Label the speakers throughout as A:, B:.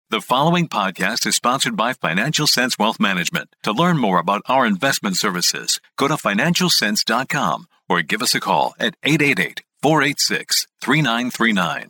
A: The following podcast is sponsored by Financial Sense Wealth Management. To learn more about our investment services, go to financialsense.com or give us a call at 888-486-3939.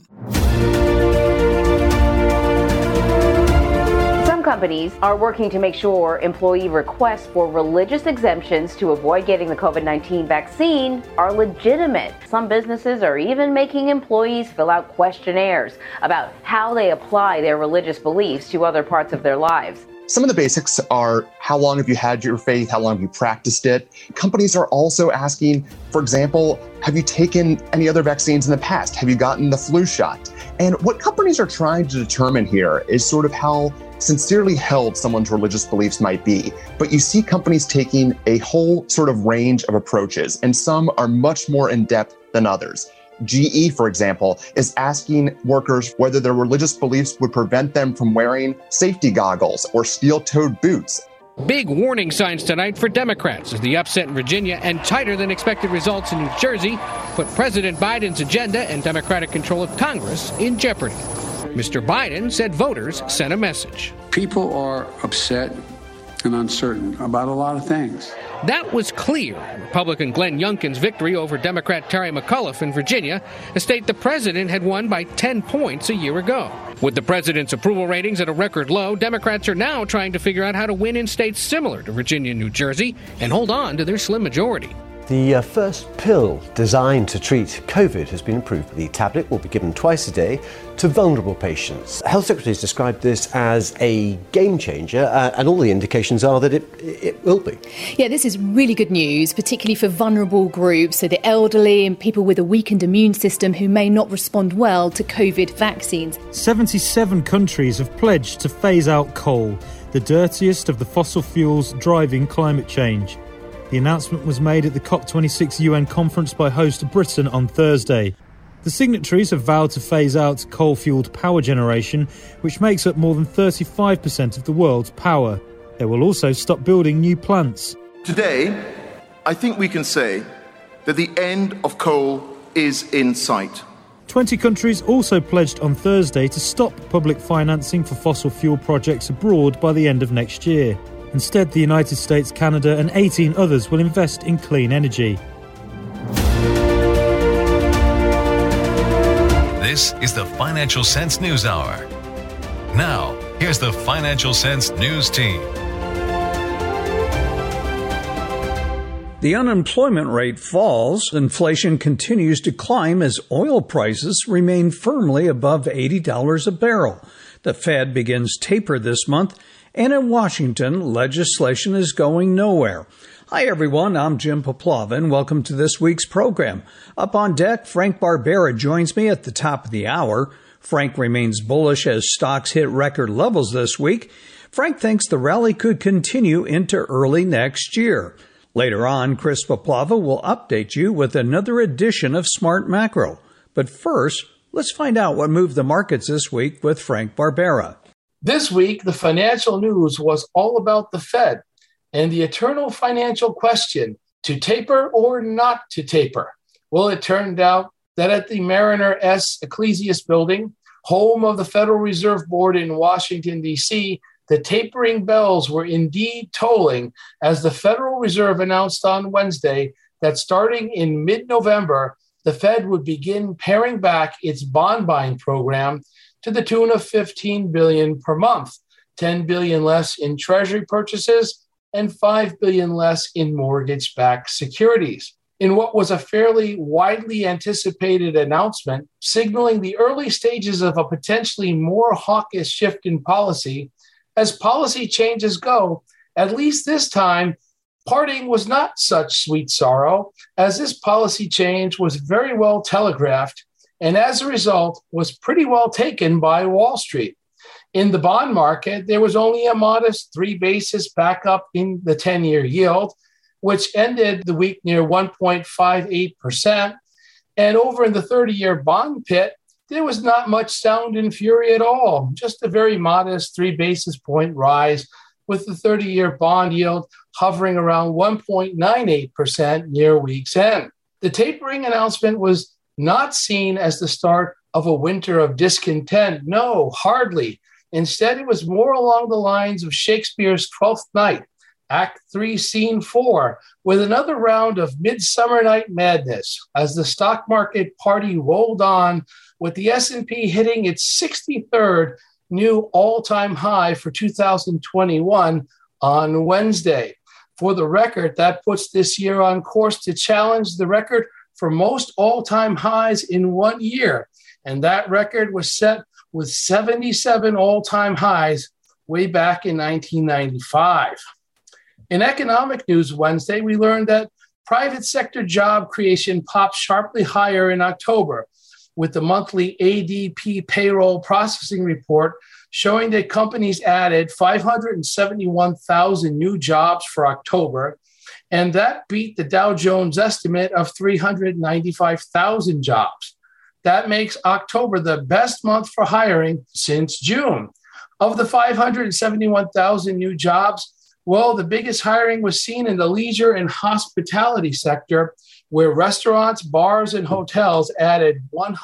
B: Some companies are working to make sure employee requests for religious exemptions to avoid getting the COVID-19 vaccine are legitimate. Some businesses are even making employees fill out questionnaires about how they apply their religious beliefs to other parts of their lives.
C: Some of the basics are, how long have you had your faith? How long have you practiced it? Companies are also asking, for example, have you taken any other vaccines in the past? Have you gotten the flu shot? And what companies are trying to determine here is sort of how sincerely held someone's religious beliefs might be. But you see companies taking a whole sort of range of approaches, and some are much more in-depth than others. GE, for example, is asking workers whether their religious beliefs would prevent them from wearing safety goggles or steel-toed boots.
D: Big warning signs tonight for Democrats as the upset in Virginia and tighter than expected results in New Jersey put President Biden's agenda and Democratic control of Congress in jeopardy. Mr. Biden said voters sent a message.
E: People are upset and uncertain about a lot of things.
D: That was clear in Republican Glenn Youngkin's victory over Democrat Terry McAuliffe in Virginia, a state the president had won by 10 points a year ago. With the president's approval ratings at a record low, Democrats are now trying to figure out how to win in states similar to Virginia and New Jersey and hold on to their slim majority.
F: The first pill designed to treat COVID has been approved. The tablet will be given twice a day to vulnerable patients. Health secretaries described this as a game changer, and all the indications are that it will be.
G: Yeah, this is really good news, particularly for vulnerable groups, so the elderly and people with a weakened immune system who may not respond well to COVID vaccines.
H: 77 countries have pledged to phase out coal, the dirtiest of the fossil fuels driving climate change. The announcement was made at the COP26 UN conference by host Britain on Thursday. The signatories have vowed to phase out coal-fuelled power generation, which makes up more than 35% of the world's power. They will also stop building new plants.
I: Today, I think we can say that the end of coal is in sight.
H: 20 countries also pledged on Thursday to stop public financing for fossil fuel projects abroad by the end of next year. Instead, the United States, Canada and 18 others will invest in clean energy.
A: This is the Financial Sense News Hour. Now, here's the Financial Sense News Team.
J: The unemployment rate falls, inflation continues to climb as oil prices remain firmly above $80 a barrel. The Fed begins taper this month, and in Washington, legislation is going nowhere. Hi, everyone. I'm Jim Poplavin. Welcome to this week's program. Up on deck, Frank Barbera joins me at the top of the hour. Frank remains bullish as stocks hit record levels this week. Frank thinks the rally could continue into early next year. Later on, Chris Poplava will update you with another edition of Smart Macro. But first, let's find out what moved the markets this week with Frank Barbera.
K: This week, the financial news was all about the Fed and the eternal financial question, to taper or not to taper. Well, it turned out that at the Mariner S. Ecclesias building, home of the Federal Reserve Board in Washington, D.C., the tapering bells were indeed tolling as the Federal Reserve announced on Wednesday that starting in mid-November, the Fed would begin paring back its bond buying program to the tune of $15 billion per month, $10 billion less in Treasury purchases, and $5 billion less in mortgage-backed securities. In what was a fairly widely anticipated announcement, signaling the early stages of a potentially more hawkish shift in policy, as policy changes go, at least this time, parting was not such sweet sorrow, as this policy change was very well telegraphed and as a result was pretty well taken by Wall Street. In the bond market, there was only a modest 3 basis back up in the 10-year yield, which ended the week near 1.58%. And over in the 30-year bond pit, there was not much sound and fury at all, just a very modest 3 basis point rise, with the 30-year bond yield hovering around 1.98% near week's end. The tapering announcement was not seen as the start of a winter of discontent. No, hardly. Instead, it was more along the lines of Shakespeare's Twelfth Night, Act 3, Scene 4, with another round of Midsummer Night Madness as the stock market party rolled on, with the S&P hitting its 63rd new all-time high for 2021 on Wednesday. For the record, that puts this year on course to challenge the record for most all-time highs in 1 year. And that record was set with 77 all-time highs way back in 1995. In economic news Wednesday, we learned that private sector job creation popped sharply higher in October, with the monthly ADP payroll processing report showing that companies added 571,000 new jobs for October, and that beat the Dow Jones estimate of 395,000 jobs. That makes October the best month for hiring since June. Of the 571,000 new jobs, well, the biggest hiring was seen in the leisure and hospitality sector, where restaurants, bars, and hotels added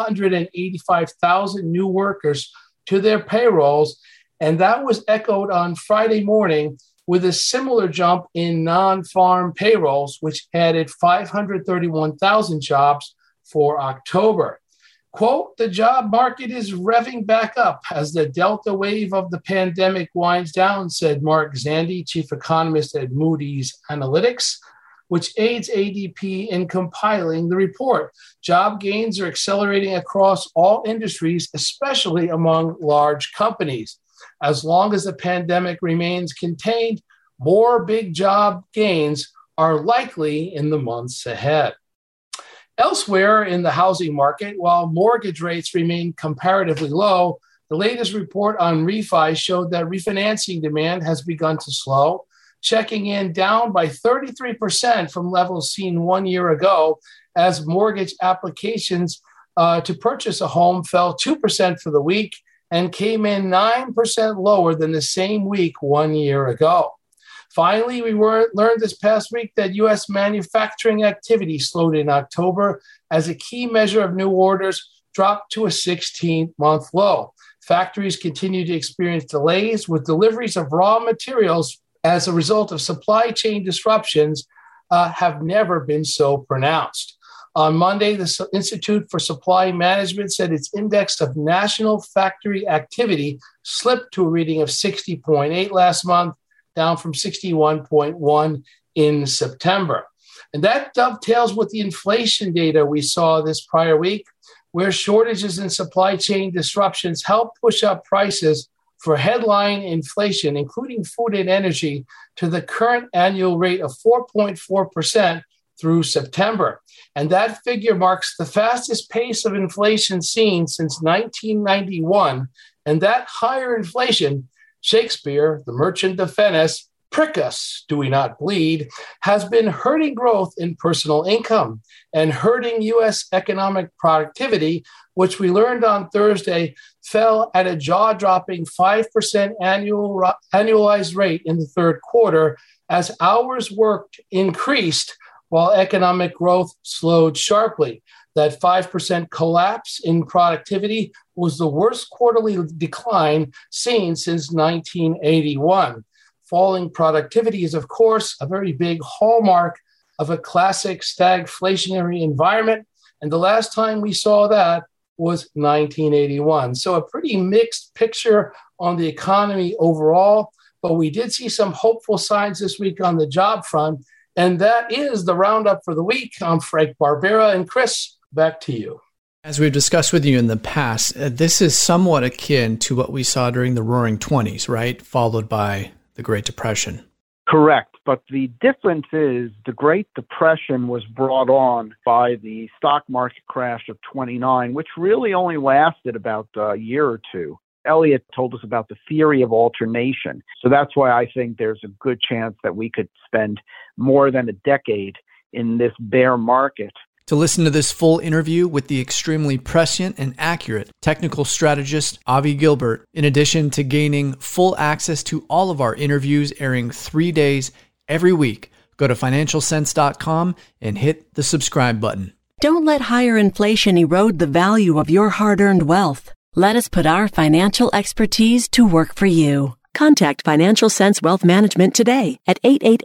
K: 185,000 new workers to their payrolls, and that was echoed on Friday morning with a similar jump in non-farm payrolls, which added 531,000 jobs for October. Quote, the job market is revving back up as the Delta wave of the pandemic winds down, said Mark Zandi, chief economist at Moody's Analytics, which aids ADP in compiling the report. Job gains are accelerating across all industries, especially among large companies. As long as the pandemic remains contained, more big job gains are likely in the months ahead. Elsewhere in the housing market, while mortgage rates remain comparatively low, the latest report on refi showed that refinancing demand has begun to slow, checking in down by 33% from levels seen 1 year ago, as mortgage applications to purchase a home fell 2% for the week and came in 9% lower than the same week 1 year ago. Finally, we learned this past week that U.S. manufacturing activity slowed in October as a key measure of new orders dropped to a 16-month low. Factories continue to experience delays with deliveries of raw materials as a result of supply chain disruptions have never been so pronounced. On Monday, the Institute for Supply Management said its index of national factory activity slipped to a reading of 60.8 last month, down from 61.1 in September. And that dovetails with the inflation data we saw this prior week, where shortages and supply chain disruptions helped push up prices for headline inflation, including food and energy, to the current annual rate of 4.4% through September. And that figure marks the fastest pace of inflation seen since 1991. And that higher inflation, Shakespeare, the Merchant of Venice, prick us, do we not bleed, has been hurting growth in personal income and hurting U.S. economic productivity, which we learned on Thursday fell at a jaw-dropping 5% annualized rate in the third quarter as hours worked increased while economic growth slowed sharply. That 5% collapse in productivity was the worst quarterly decline seen since 1981. Falling productivity is, of course, a very big hallmark of a classic stagflationary environment, and the last time we saw that was 1981. So a pretty mixed picture on the economy overall, but we did see some hopeful signs this week on the job front, and that is the roundup for the week. I'm Frank Barbera, and Chris, back to you.
L: As we've discussed with you in the past, this is somewhat akin to what we saw during the Roaring '20s, right? Followed by the Great Depression.
M: Correct. But the difference is the Great Depression was brought on by the stock market crash of '29, which really only lasted about a year or two. Elliott told us about the theory of alternation. So that's why I think there's a good chance that we could spend more than a decade in this bear market.
L: To listen to this full interview with the extremely prescient and accurate technical strategist, Avi Gilbert, in addition to gaining full access to all of our interviews airing 3 days every week, go to financialsense.com and hit the subscribe button.
N: Don't let higher inflation erode the value of your hard-earned wealth. Let us put our financial expertise to work for you. Contact Financial Sense Wealth Management today at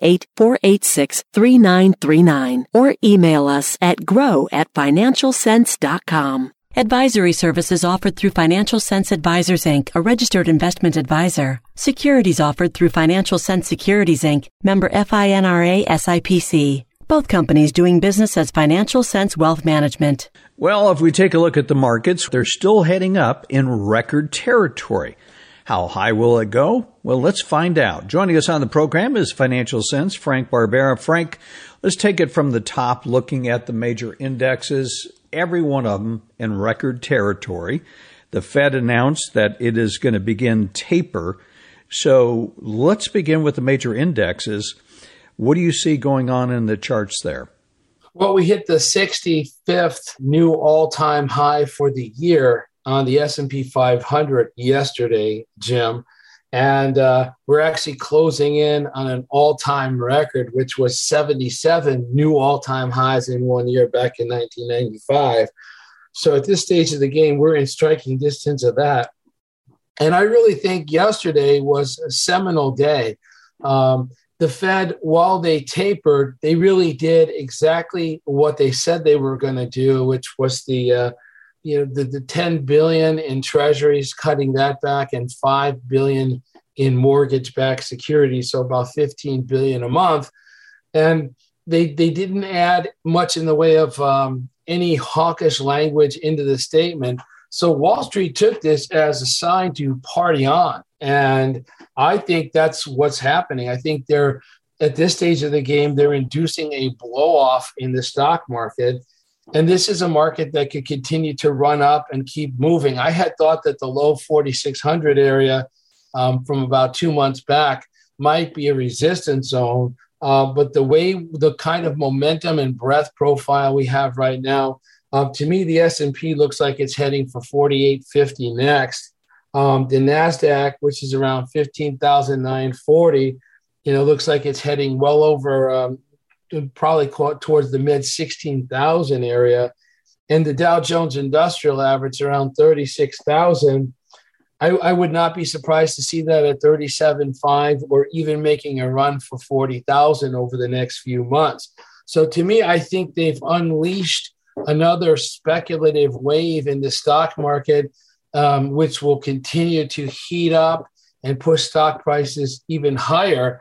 N: 888-486-3939 or email us at grow@financialsense.com. Advisory services offered through Financial Sense Advisors, Inc., a registered investment advisor. Securities offered through Financial Sense Securities, Inc., member FINRA SIPC. Both companies doing business as Financial Sense Wealth Management.
J: Well, if we take a look at the markets, they're still heading up in record territory. How high will it go? Well, let's find out. Joining us on the program is Financial Sense, Frank Barbera. Frank, let's take it from the top, looking at the major indexes, every one of them in record territory. The Fed announced that it is going to begin taper. So let's begin with the major indexes. What do you see going on in the charts there?
K: Well, we hit the 65th new all-time high for the year on the S&P 500 yesterday, Jim. And we're actually closing in on an all-time record, which was 77 new all-time highs in 1 year back in 1995. So at this stage of the game, we're in striking distance of that. And I really think yesterday was a seminal day. The Fed, while they tapered, they really did exactly what they said they were going to do, which was the $10 billion in treasuries, cutting that back, and $5 billion in mortgage-backed securities, so about $15 billion a month. And they didn't add much in the way of any hawkish language into the statement. So Wall Street took this as a sign to party on. And I think that's what's happening. I think they're, at this stage of the game, they're inducing a blow-off in the stock market. And this is a market that could continue to run up and keep moving. I had thought that the low 4,600 area from about 2 months back might be a resistance zone. But the kind of momentum and breadth profile we have right now, to me, the S&P looks like it's heading for 4850 next. The NASDAQ, which is around 15,940, looks like it's heading well over probably towards the mid 16,000 area. And the Dow Jones Industrial Average around 36,000. I would not be surprised to see that at 37.5 or even making a run for 40,000 over the next few months. So to me, I think they've unleashed another speculative wave in the stock market, which will continue to heat up and push stock prices even higher.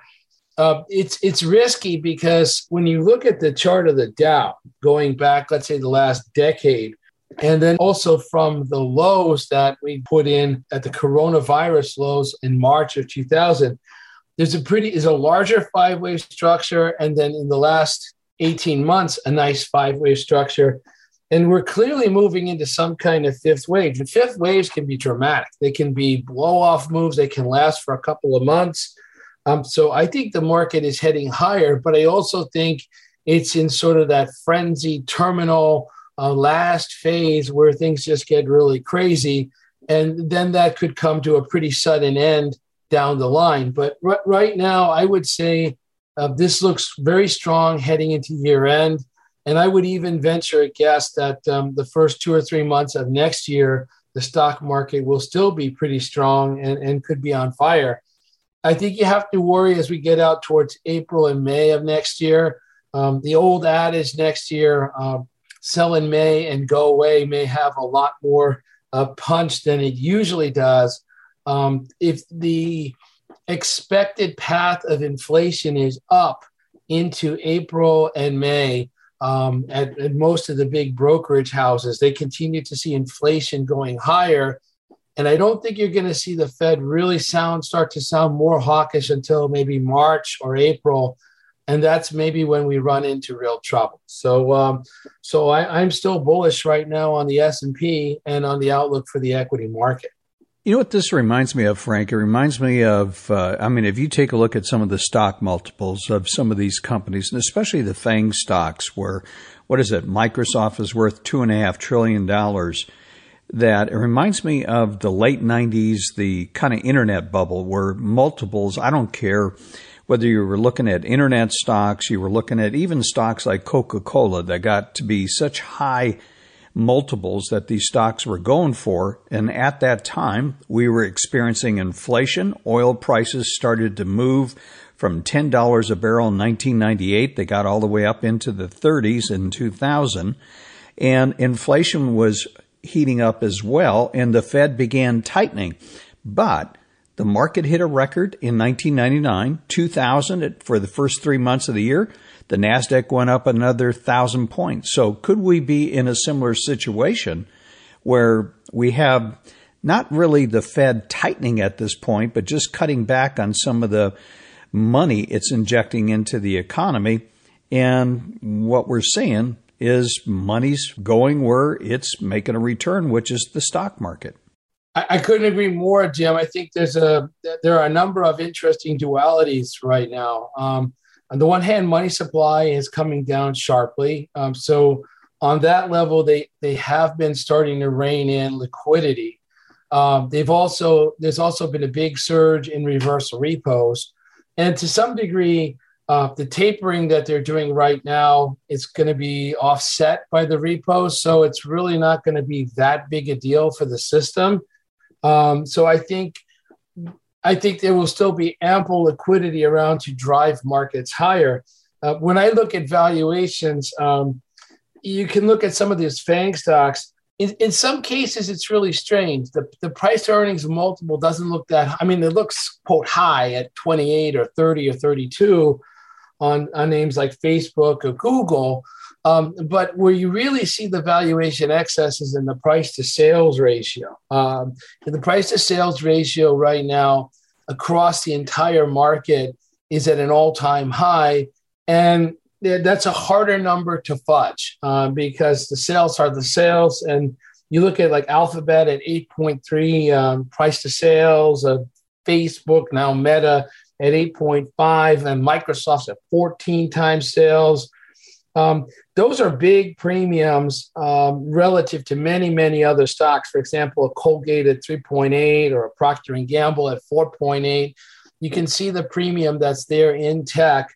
K: It's risky because when you look at the chart of the Dow going back, let's say the last decade, and then also from the lows that we put in at the coronavirus lows in March of 2000, there's a larger five-wave structure. And then in the last 18 months, a nice five-wave structure. And we're clearly moving into some kind of fifth wave. The fifth waves can be dramatic. They can be blow-off moves. They can last for a couple of months. So I think the market is heading higher, but I also think it's in sort of that frenzy terminal last phase where things just get really crazy. And then that could come to a pretty sudden end down the line. But right now, I would say this looks very strong heading into year end. And I would even venture a guess that the first 2 or 3 months of next year, the stock market will still be pretty strong and could be on fire. I think you have to worry as we get out towards April and May of next year. The old adage next year, sell in May and go away, may have a lot more punch than it usually does. If the expected path of inflation is up into April and May, at most of the big brokerage houses, they continue to see inflation going higher. And I don't think you're going to see the Fed really start to sound more hawkish until maybe March or April. And that's maybe when we run into real trouble. So I'm still bullish right now on the S&P and on the outlook for the equity market.
J: You know what this reminds me of, Frank? It reminds me of, if you take a look at some of the stock multiples of some of these companies, and especially the FANG stocks where, Microsoft is worth $2.5 trillion, that it reminds me of the late 90s, the kind of internet bubble where multiples, I don't care whether you were looking at internet stocks, you were looking at even stocks like Coca-Cola that got to be such high multiples that these stocks were going for. And at that time, we were experiencing inflation. Oil prices started to move from $10 a barrel in 1998. They got all the way up into the 30s in 2000. And inflation was heating up as well, and the Fed began tightening. But the market hit a record in 1999, 2000 for the first 3 months of the year. The NASDAQ went up another 1,000 points. So could we be in a similar situation where we have not really the Fed tightening at this point, but just cutting back on some of the money it's injecting into the economy? And what we're seeing is money's going where it's making a return, which is the stock market.
K: I couldn't agree more, Jim. I think there are a number of interesting dualities right now. On the one hand, money supply is coming down sharply. So on that level, they have been starting to rein in liquidity. There's also been a big surge in reverse repos. And to some degree, the tapering that they're doing right now is going to be offset by the repos. So it's really not going to be that big a deal for the system. So I think there will still be ample liquidity around to drive markets higher. When I look at valuations, you can look at some of these FANG stocks. In some cases, it's really strange. The price to earnings multiple doesn't look that, it looks, quote, high at 28 or 30 or 32 on names like Facebook or Google. But where you really see the valuation excess is in the price to sales ratio. The price to sales ratio right now across the entire market is at an all-time high. And that's a harder number to fudge because the sales are the sales. And you look at like Alphabet at 8.3 price to sales, Facebook, now Meta at 8.5, and Microsoft's at 14 times sales. Those are big premiums relative to many, many other stocks. For example, a Colgate at 3.8 or a Procter & Gamble at 4.8. You can see the premium that's there in tech.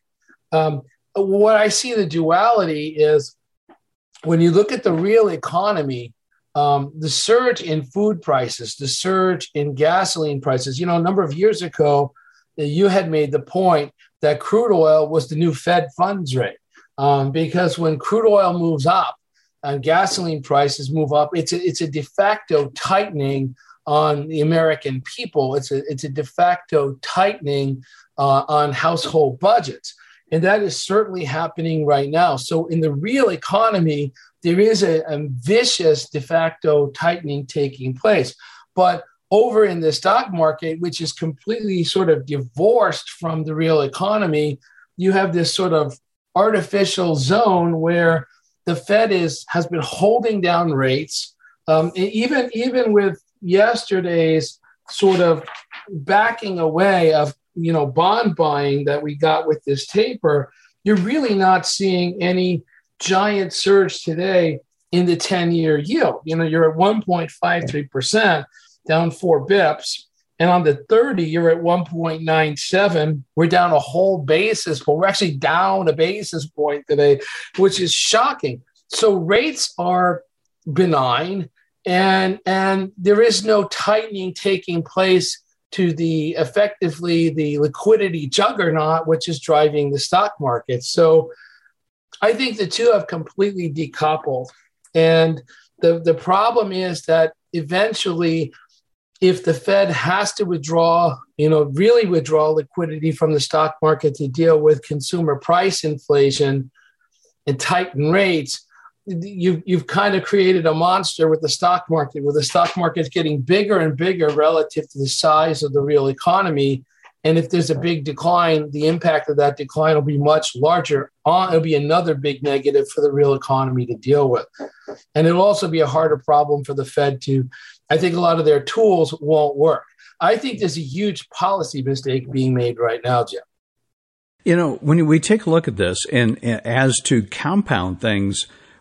K: What I see the duality is when you look at the real economy, the surge in food prices, the surge in gasoline prices. A number of years ago, you had made the point that crude oil was the new Fed funds rate. Because when crude oil moves up and gasoline prices move up, it's a de facto tightening on the American people. It's a de facto tightening on household budgets. And that is certainly happening right now. So in the real economy, there is a vicious de facto tightening taking place. But over in the stock market, which is completely sort of divorced from the real economy, you have this sort of artificial zone where the Fed has been holding down rates, even with yesterday's sort of backing away of bond buying that we got with this taper. You're really not seeing any giant surge today in the 10-year yield. You're at 1.53%, down 4 bips. And on the 30, you're at 1.97. We're down a whole basis point. We're actually down a basis point today, which is shocking. So rates are benign, and there is no tightening taking place to effectively the liquidity juggernaut, which is driving the stock market. So I think the two have completely decoupled. And the problem is that eventually, if the Fed has to really withdraw liquidity from the stock market to deal with consumer price inflation and tighten rates, you've kind of created a monster with the stock market, where the stock market is getting bigger and bigger relative to the size of the real economy. And if there's a big decline, the impact of that decline will be much larger. It'll be another big negative for the real economy to deal with. And it'll also be a harder problem for the Fed I think a lot of their tools won't work. I think there's a huge policy mistake being made right now, Jim.
J: When we take a look at this, and as to compound things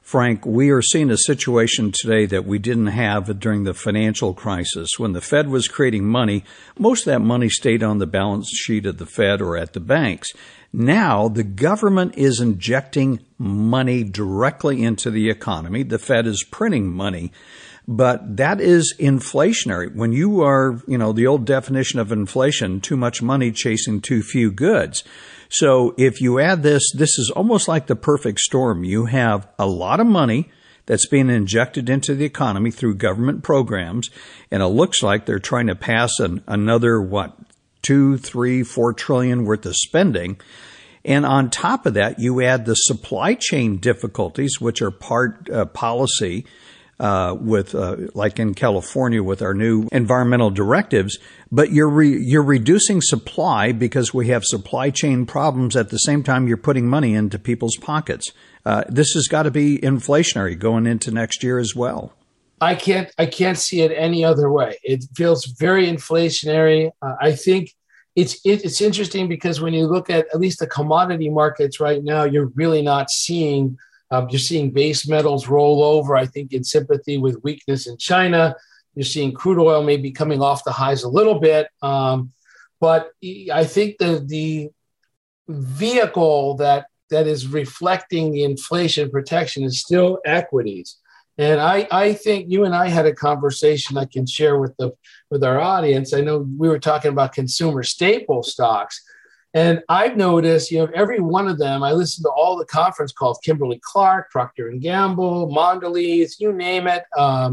J: Frank, we are seeing a situation today that we didn't have during the financial crisis. When the Fed was creating money, most of that money stayed on the balance sheet of the Fed or at the banks. Now the government is injecting money directly into the economy. The Fed is printing money, but that is inflationary. When you are, the old definition of inflation, too much money chasing too few goods. So if you add this is almost like the perfect storm. You have a lot of money that's being injected into the economy through government programs, and it looks like they're trying to pass another, 2, 3, 4 trillion worth of spending. And on top of that, you add the supply chain difficulties, which are part policy, with like in California with our new environmental directives, but you're reducing supply because we have supply chain problems. At the same time, you're putting money into people's pockets. This has got to be inflationary going into next year as well.
K: I can't see it any other way. It feels very inflationary. I think it's interesting because when you look at least the commodity markets right now, you're really not seeing. You're seeing base metals roll over, I think, in sympathy with weakness in China. You're seeing crude oil maybe coming off the highs a little bit. But I think the vehicle that is reflecting the inflation protection is still equities. And I think you and I had a conversation I can share with our audience. I know we were talking about consumer staple stocks. And I've noticed, every one of them, I listen to all the conference calls, Kimberly-Clark, Procter & Gamble, Mondelez, you name it,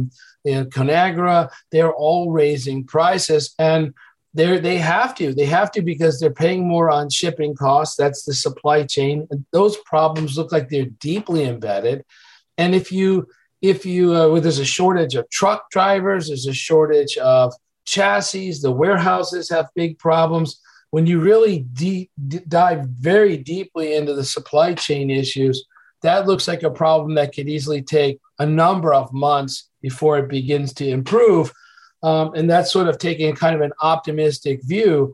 K: Conagra, they're all raising prices. And they have to because they're paying more on shipping costs. That's the supply chain. And those problems look like they're deeply embedded. And if there's a shortage of truck drivers, there's a shortage of chassis, the warehouses have big problems. When you really dive very deeply into the supply chain issues, that looks like a problem that could easily take a number of months before it begins to improve. And that's sort of taking kind of an optimistic view.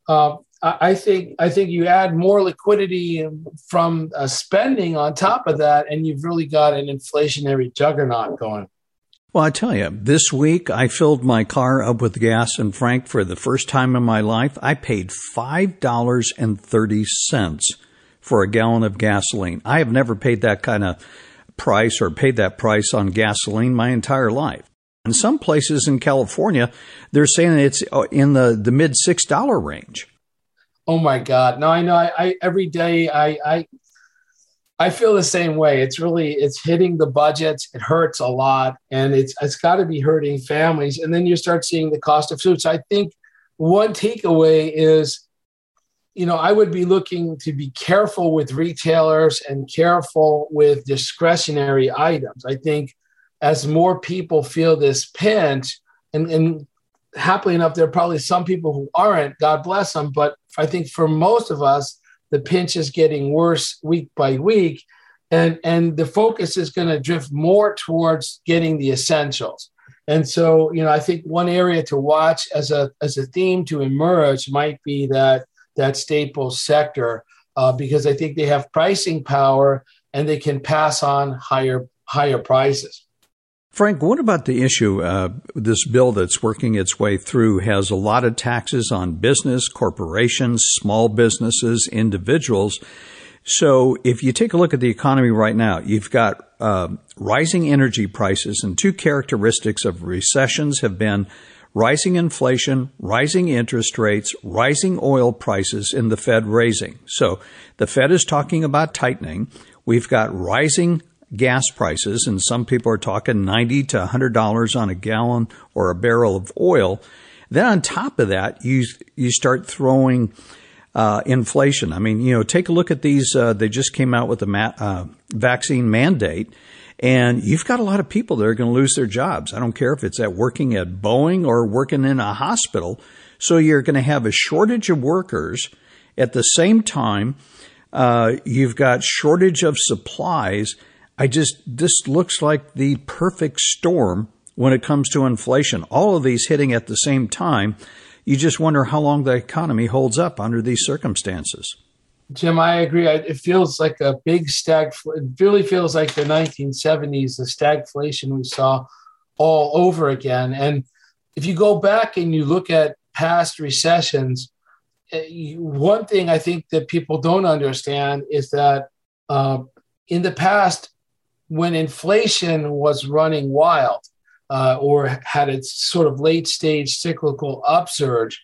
K: I think you add more liquidity from spending on top of that, and you've really got an inflationary juggernaut going.
J: Well, I tell you, this week I filled my car up with gas, and Frank, for the first time in my life, I paid $5.30 for a gallon of gasoline. I have never paid that kind of price or paid that price on gasoline my entire life. In some places in California, they're saying it's in the mid $6 range.
K: Oh my God! No, I know. I every day I feel the same way. It's hitting the budgets. It hurts a lot, and it's got to be hurting families. And then you start seeing the cost of food. So I think one takeaway is, I would be looking to be careful with retailers and careful with discretionary items. I think as more people feel this pinch, and happily enough, there are probably some people who aren't, God bless them. But I think for most of us, the pinch is getting worse week by week, and the focus is going to drift more towards getting the essentials. And so, I think one area to watch as a theme to emerge might be that staples sector, because I think they have pricing power and they can pass on higher prices.
J: Frank, what about the issue? This bill that's working its way through has a lot of taxes on business, corporations, small businesses, individuals. So if you take a look at the economy right now, you've got rising energy prices, and two characteristics of recessions have been rising inflation, rising interest rates, rising oil prices, and the Fed raising. So the Fed is talking about tightening. We've got rising gas prices, and some people are talking $90 to $100 on a gallon or a barrel of oil. Then on top of that, you start throwing inflation. I mean, take a look at these. They just came out with a vaccine mandate, and you've got a lot of people that are going to lose their jobs. I don't care if it's working at Boeing or working in a hospital. So you're going to have a shortage of workers. At the same time, you've got shortage of supplies. This looks like the perfect storm when it comes to inflation. All of these hitting at the same time. You just wonder how long the economy holds up under these circumstances.
K: Jim, I agree. It feels like a big it really feels like the 1970s, the stagflation we saw all over again. And if you go back and you look at past recessions, one thing I think that people don't understand is that in the past, when inflation was running wild or had its sort of late stage cyclical upsurge,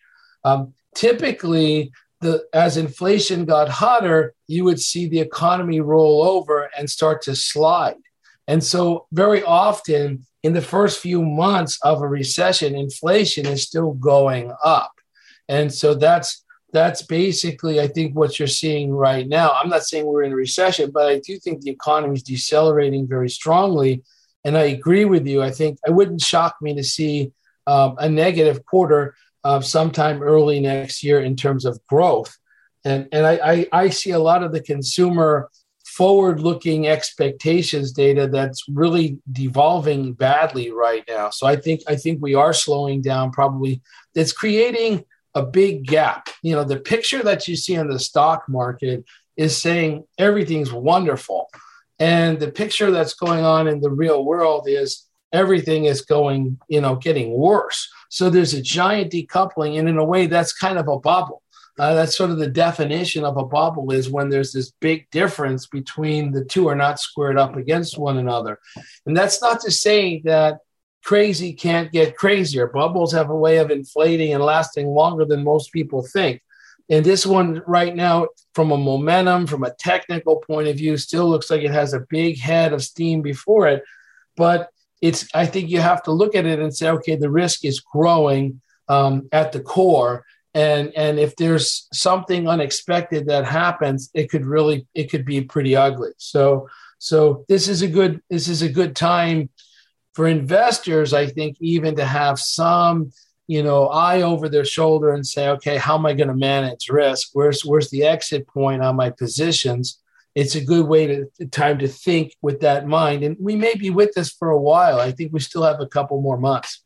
K: typically as inflation got hotter, you would see the economy roll over and start to slide. And so very often in the first few months of a recession, inflation is still going up. And so that's basically, I think, what you're seeing right now. I'm not saying we're in a recession, but I do think the economy is decelerating very strongly. And I agree with you. I think it wouldn't shock me to see a negative quarter sometime early next year in terms of growth. And I see a lot of the consumer forward-looking expectations data that's really devolving badly right now. So I think we are slowing down probably. It's creating a big gap. The picture that you see in the stock market is saying everything's wonderful. And the picture that's going on in the real world is everything is going, getting worse. So there's a giant decoupling. And in a way, that's kind of a bubble. That's sort of the definition of a bubble, is when there's this big difference between the two are not squared up against one another. And that's not to say that crazy can't get crazier. Bubbles have a way of inflating and lasting longer than most people think. And this one right now, from a momentum, from a technical point of view, still looks like it has a big head of steam before it. But I think you have to look at it and say, okay, the risk is growing at the core. And if there's something unexpected that happens, it could be pretty ugly. So this is a good time for investors, I think, even to have some, eye over their shoulder and say, okay, how am I going to manage risk? Where's the exit point on my positions? It's a good time to think with that mind. And we may be with this for a while. I think we still have a couple more months.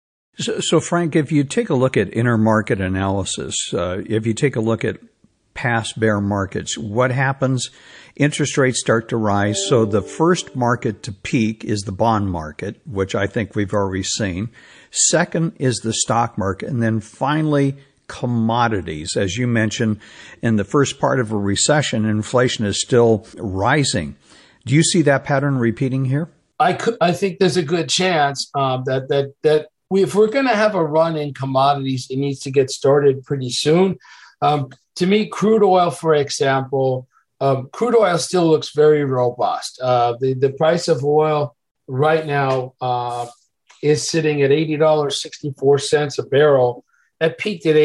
J: So Frank, if you take a look at intermarket analysis, if you take a look at past bear markets, what happens? Interest rates start to rise. So the first market to peak is the bond market, which I think we've already seen. Second is the stock market. And then finally, commodities. As you mentioned, in the first part of a recession, inflation is still rising. Do you see that pattern repeating here?
K: I think there's a good chance that if we're going to have a run in commodities, it needs to get started pretty soon. To me, crude oil, for example, crude oil still looks very robust. The price of oil right now is sitting at $80.64 a barrel. That peaked at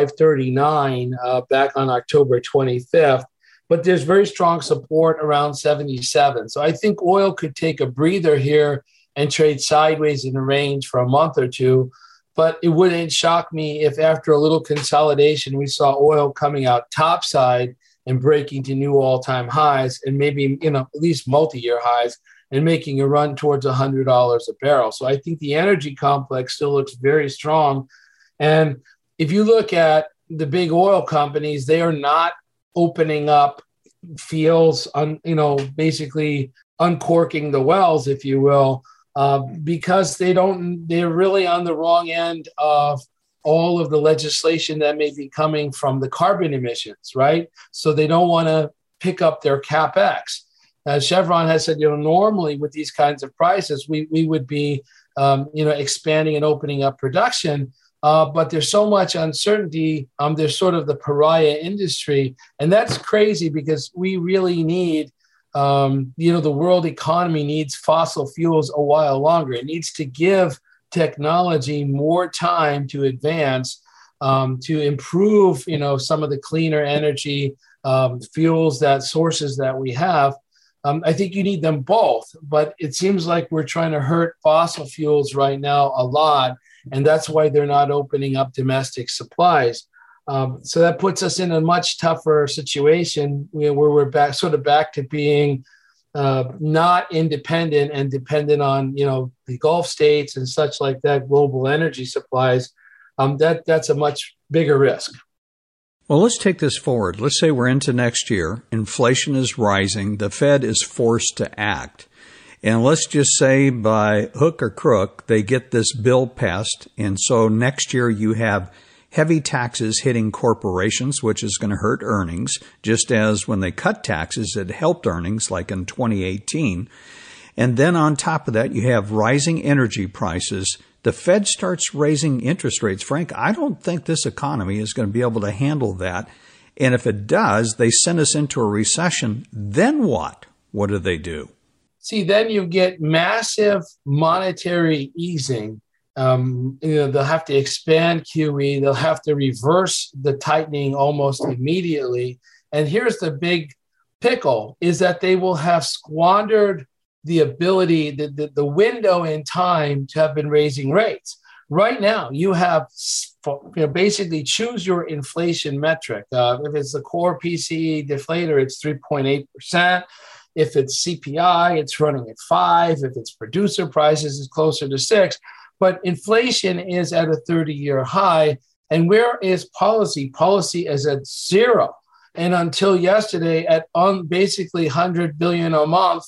K: $85.39 back on October 25th. But there's very strong support around 77. So I think oil could take a breather here and trade sideways in the range for a month or two. But it wouldn't shock me if after a little consolidation, we saw oil coming out topside and breaking to new all-time highs and maybe, at least multi-year highs and making a run towards $100 a barrel. So I think the energy complex still looks very strong. And if you look at the big oil companies, they are not opening up fields, basically uncorking the wells, if you will, because they're really on the wrong end of all of the legislation that may be coming from the carbon emissions, right? So they don't want to pick up their CapEx. As Chevron has said, normally with these kinds of prices, we would be, expanding and opening up production. But there's so much uncertainty. There's sort of the pariah industry. And that's crazy because we really need, the world economy needs fossil fuels a while longer. It needs to give technology more time to advance, to improve, some of the cleaner energy sources that we have. I think you need them both, but it seems like we're trying to hurt fossil fuels right now a lot. And that's why they're not opening up domestic supplies. So that puts us in a much tougher situation where we're back to being not independent and dependent on, the Gulf states and such like that, global energy supplies. That's a much bigger risk.
J: Well, let's take this forward. Let's say we're into next year. Inflation is rising. The Fed is forced to act. And let's just say by hook or crook, they get this bill passed. And so next year you have heavy taxes hitting corporations, which is going to hurt earnings, just as when they cut taxes, it helped earnings, like in 2018. And then on top of that, you have rising energy prices. The Fed starts raising interest rates. Frank, I don't think this economy is going to be able to handle that. And if it does, they send us into a recession. Then what? What do they do?
K: See, then you get massive monetary easing. They'll have to expand QE. They'll have to reverse the tightening almost immediately. And here's the big pickle, is that they will have squandered the ability, the window in time to have been raising rates. Right now, you have basically choose your inflation metric. If it's the core PCE deflator, it's 3.8%. If it's CPI, it's running at 5%. If it's producer prices, it's closer to 6%. But inflation is at a 30-year high. And where is policy? Policy is at 0. And until yesterday, at basically $100 billion a month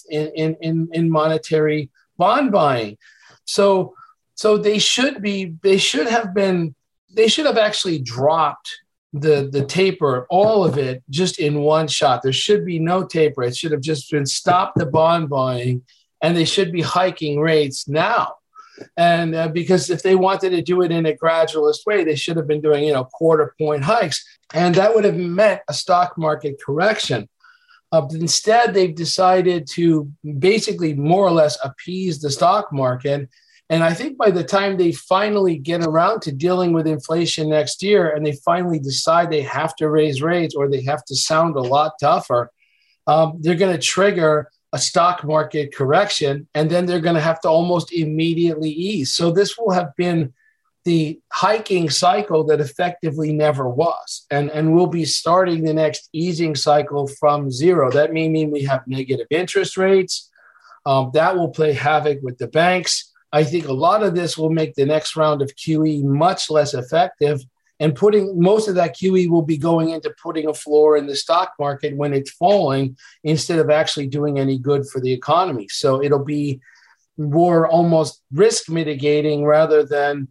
K: in monetary bond buying. So they should have actually dropped the taper, all of it, just in one shot. There should be no taper. It should have just been stop the bond buying, and they should be hiking rates now. And because if they wanted to do it in a gradualist way, they should have been doing, quarter point hikes. And that would have meant a stock market correction. But instead, they've decided to basically more or less appease the stock market. And I think by the time they finally get around to dealing with inflation next year, and they finally decide they have to raise rates or they have to sound a lot tougher, they're going to trigger a stock market correction, and then they're going to have to almost immediately ease. So this will have been the hiking cycle that effectively never was. And we'll be starting the next easing cycle from 0. That may mean we have negative interest rates. That will play havoc with the banks. I think a lot of this will make the next round of QE much less effective. And most of that QE will be going into putting a floor in the stock market when it's falling, instead of actually doing any good for the economy. So it'll be more almost risk mitigating rather than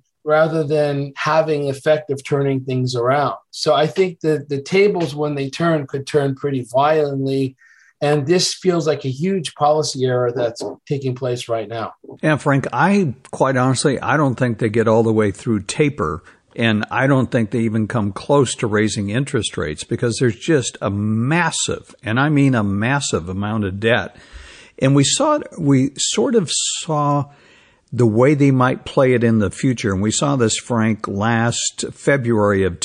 K: having effect of turning things around. So I think that the tables, when they turn, could turn pretty violently. And this feels like a huge policy error that's taking place right now.
J: Yeah, Frank, quite honestly, I don't think they get all the way through taper. And I don't think they even come close to raising interest rates, because there's just a massive, and I mean a massive amount of debt. And we sort of saw the way they might play it in the future. And we saw this, Frank, last February of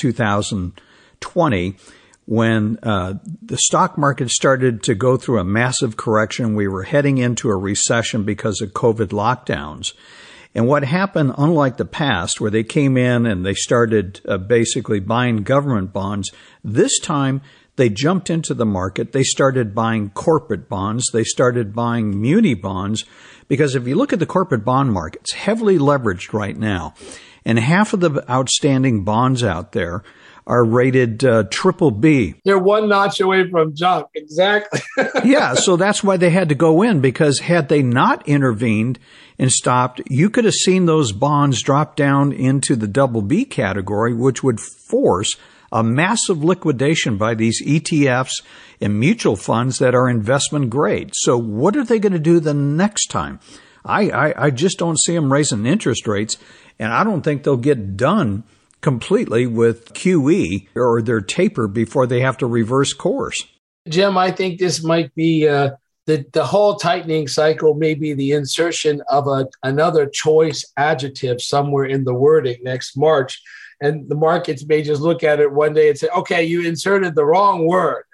J: 2020, when the stock market started to go through a massive correction. We were heading into a recession because of COVID lockdowns. And what happened, unlike the past, where they came in and they started basically buying government bonds, this time they jumped into the market. They started buying corporate bonds. They started buying muni bonds, because if you look at the corporate bond market, it's heavily leveraged right now. And half of the outstanding bonds out there are rated BBB.
K: They're one notch away from junk. Exactly.
J: Yeah, so that's why they had to go in, because had they not intervened and stopped, you could have seen those bonds drop down into the BB category, which would force a massive liquidation by these ETFs and mutual funds that are investment grade. So what are they going to do the next time? I just don't see them raising interest rates, and I don't think they'll get done completely with QE or their taper before they have to reverse course.
K: Jim, I think this might be the whole tightening cycle, may be the insertion of another choice adjective somewhere in the wording next March. And the markets may just look at it one day and say, okay, you inserted the wrong word.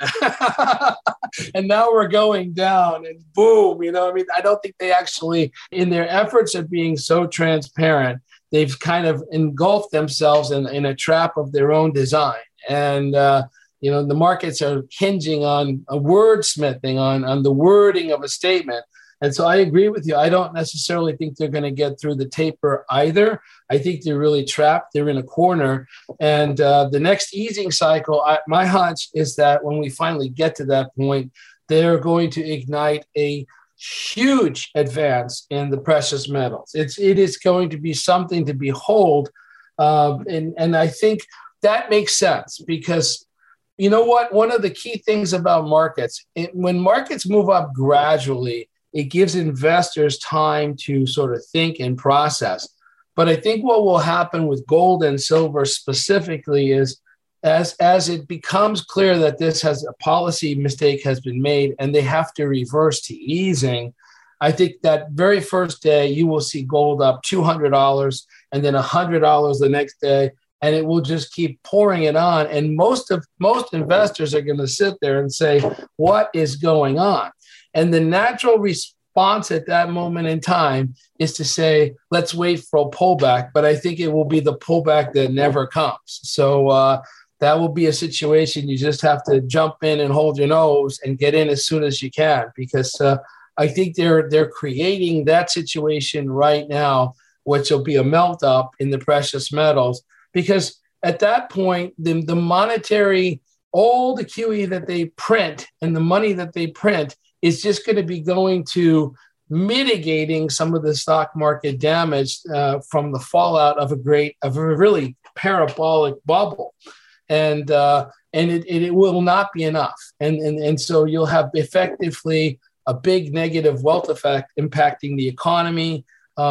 K: And now we're going down, and boom, I don't think they actually, in their efforts of being so transparent, they've kind of engulfed themselves in a trap of their own design. And, the markets are hinging on a wordsmithing, on the wording of a statement. And so I agree with you. I don't necessarily think they're going to get through the taper either. I think they're really trapped. They're in a corner. And the next easing cycle, my hunch is that when we finally get to that point, they're going to ignite a huge advance in the precious metals. It is going to be something to behold. And I think that makes sense because you know what? One of the key things about markets, when markets move up gradually, it gives investors time to sort of think and process. But I think what will happen with gold and silver specifically is as it becomes clear that this has a policy mistake has been made and they have to reverse to easing, I think that very first day you will see gold up $200 and then $100 the next day, and it will just keep pouring it on. And most investors are going to sit there and say, what is going on? And the natural response at that moment in time is to say, let's wait for a pullback. But I think it will be the pullback that never comes. So that will be a situation you just have to jump in and hold your nose and get in as soon as you can, because I think they're creating that situation right now, which will be a melt up in the precious metals. Because at that point, the monetary, all the QE that they print and the money that they print is just going to be going to mitigating some of the stock market damage from the fallout of a really parabolic bubble. And it will not be enough. And so you'll have effectively a big negative wealth effect impacting the economy.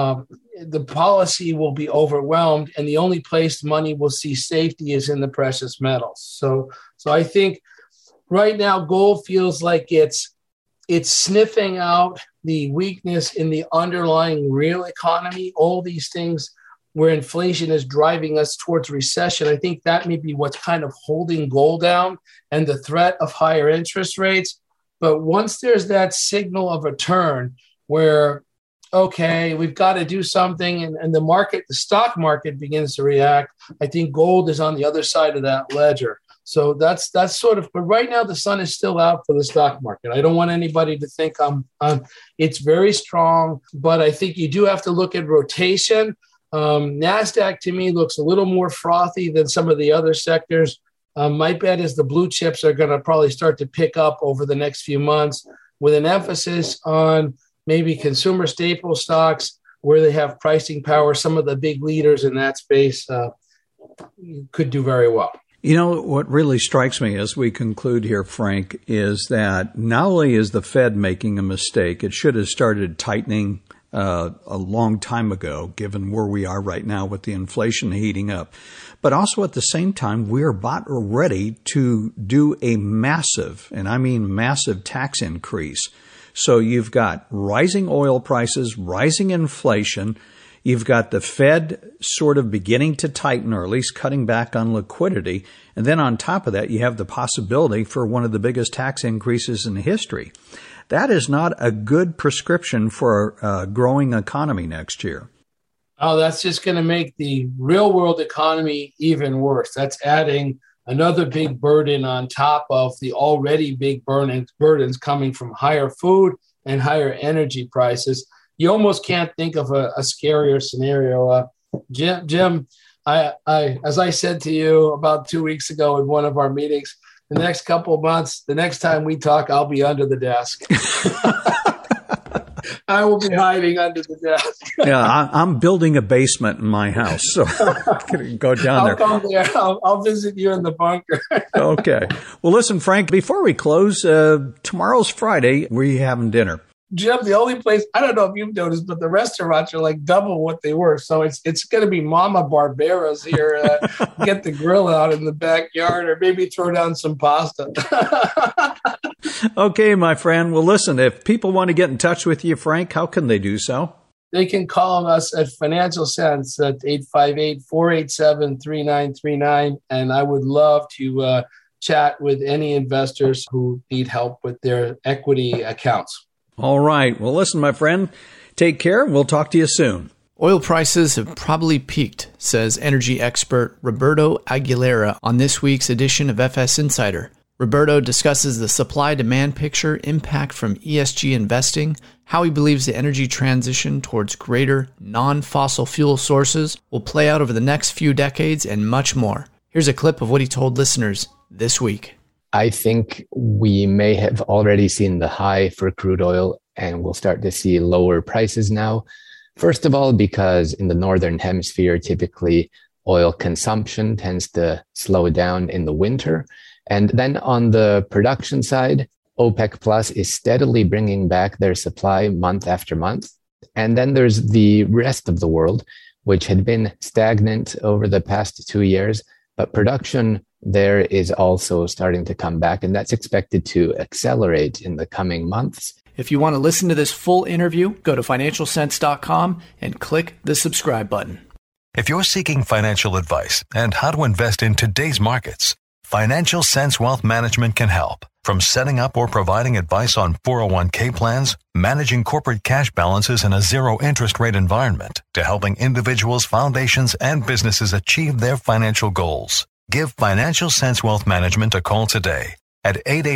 K: The policy will be overwhelmed, and the only place money will see safety is in the precious metals. So I think right now gold feels like it's sniffing out the weakness in the underlying real economy. All these things where inflation is driving us towards recession, I think that may be what's kind of holding gold down and the threat of higher interest rates. But once there's that signal of a turn where, okay, we've got to do something, and the stock market begins to react, I think gold is on the other side of that ledger. So that's sort of, but right now the sun is still out for the stock market. I don't want anybody to think it's very strong, but I think you do have to look at rotation. NASDAQ to me looks a little more frothy than some of the other sectors. My bet is the blue chips are going to probably start to pick up over the next few months with an emphasis on maybe consumer staple stocks where they have pricing power. Some of the big leaders in that space could do very well.
J: You know, what really strikes me as we conclude here, Frank, is that not only is the Fed making a mistake, it should have started tightening a long time ago, given where we are right now with the inflation heating up. But also at the same time, we are about ready to do a massive, and I mean massive, tax increase. So you've got rising oil prices, rising inflation. You've got the Fed sort of beginning to tighten, or at least cutting back on liquidity. And then on top of that, you have the possibility for one of the biggest tax increases in history. That is not a good prescription for a growing economy next year.
K: Oh, that's just going to make the real world economy even worse. That's adding another big burden on top of the already big burdens coming from higher food and higher energy prices. You almost can't think of a scarier scenario. Jim, I as I said to you about 2 weeks ago in one of our meetings, the next couple of months, the next time we talk, I'll be under the desk. I will be hiding under the desk.
J: Yeah, I'm building a basement in my house, so I can go down there.
K: I'll come there. I'll visit you in the bunker.
J: Okay. Well, listen, Frank, before we close, tomorrow's Friday. Where are you having dinner?
K: Jim, the only place, I don't know if you've noticed, but the restaurants are like double what they were. So it's going to be Mama Barbera's here. Get the grill out in the backyard, or maybe throw down some pasta.
J: Okay, my friend. Well, listen, if people want to get in touch with you, Frank, how can they do so?
K: They can call us at Financial Sense at 858-487-3939. And I would love to chat with any investors who need help with their equity accounts.
J: All right. Well, listen, my friend, take care. We'll talk to you soon.
L: Oil prices have probably peaked, says energy expert Roberto Aguilera on this week's edition of FS Insider. Roberto discusses the supply-demand picture, impact from ESG investing, how he believes the energy transition towards greater non-fossil fuel sources will play out over the next few decades, and much more. Here's a clip of what he told listeners this week.
O: I think we may have already seen the high for crude oil, and we'll start to see lower prices now. First of all, because in the Northern Hemisphere, typically oil consumption tends to slow down in the winter. And then on the production side, OPEC Plus is steadily bringing back their supply month after month. And then there's the rest of the world, which had been stagnant over the past 2 years, but production there is also starting to come back, and that's expected to accelerate in the coming months.
L: If you want to listen to this full interview, go to financialsense.com and click the subscribe button.
A: If you're seeking financial advice and how to invest in today's markets, Financial Sense Wealth Management can help. From setting up or providing advice on 401k plans, managing corporate cash balances in a zero-interest rate environment, to helping individuals, foundations, and businesses achieve their financial goals. Give Financial Sense Wealth Management a call today at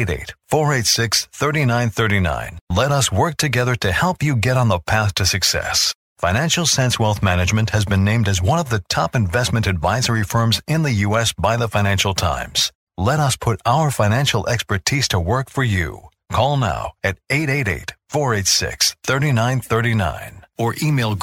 A: 888-486-3939. Let us work together to help you get on the path to success. Financial Sense Wealth Management has been named as one of the top investment advisory firms in the U.S. by the Financial Times. Let us put our financial expertise to work for you. Call now at 888-486-3939 or email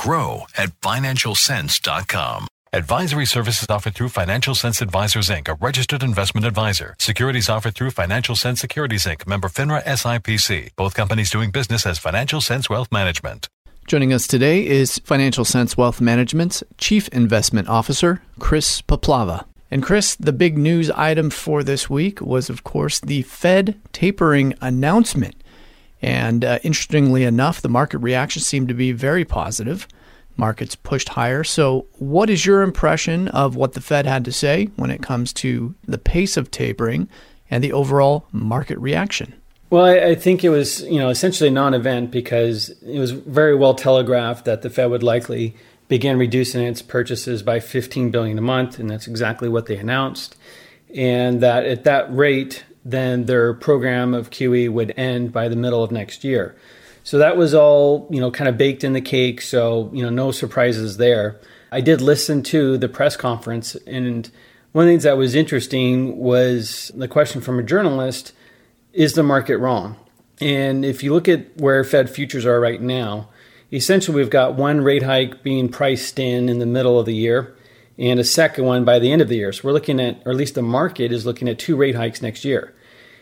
A: grow@financialsense.com. Advisory services offered through Financial Sense Advisors, Inc., a registered investment advisor. Securities offered through Financial Sense Securities, Inc., member FINRA SIPC. Both companies doing business as Financial Sense Wealth Management.
L: Joining us today is Financial Sense Wealth Management's Chief Investment Officer, Chris Paplava. And Chris, the big news item for this week was, of course, the Fed tapering announcement. And interestingly enough, the market reaction seemed to be very positive. Markets pushed higher. So what is your impression of what the Fed had to say when it comes to the pace of tapering and the overall market reaction?
P: Well, I think it was, essentially a non-event because it was very well telegraphed that the Fed would likely begin reducing its purchases by $15 billion a month, and that's exactly what they announced. And that at that rate, then their program of QE would end by the middle of next year. So that was all, kind of baked in the cake. So, no surprises there. I did listen to the press conference, and one of the things that was interesting was the question from a journalist, is the market wrong? And if you look at where Fed futures are right now, essentially we've got one rate hike being priced in the middle of the year and a second one by the end of the year. So we're looking at, or at least the market is looking at 2 rate hikes next year.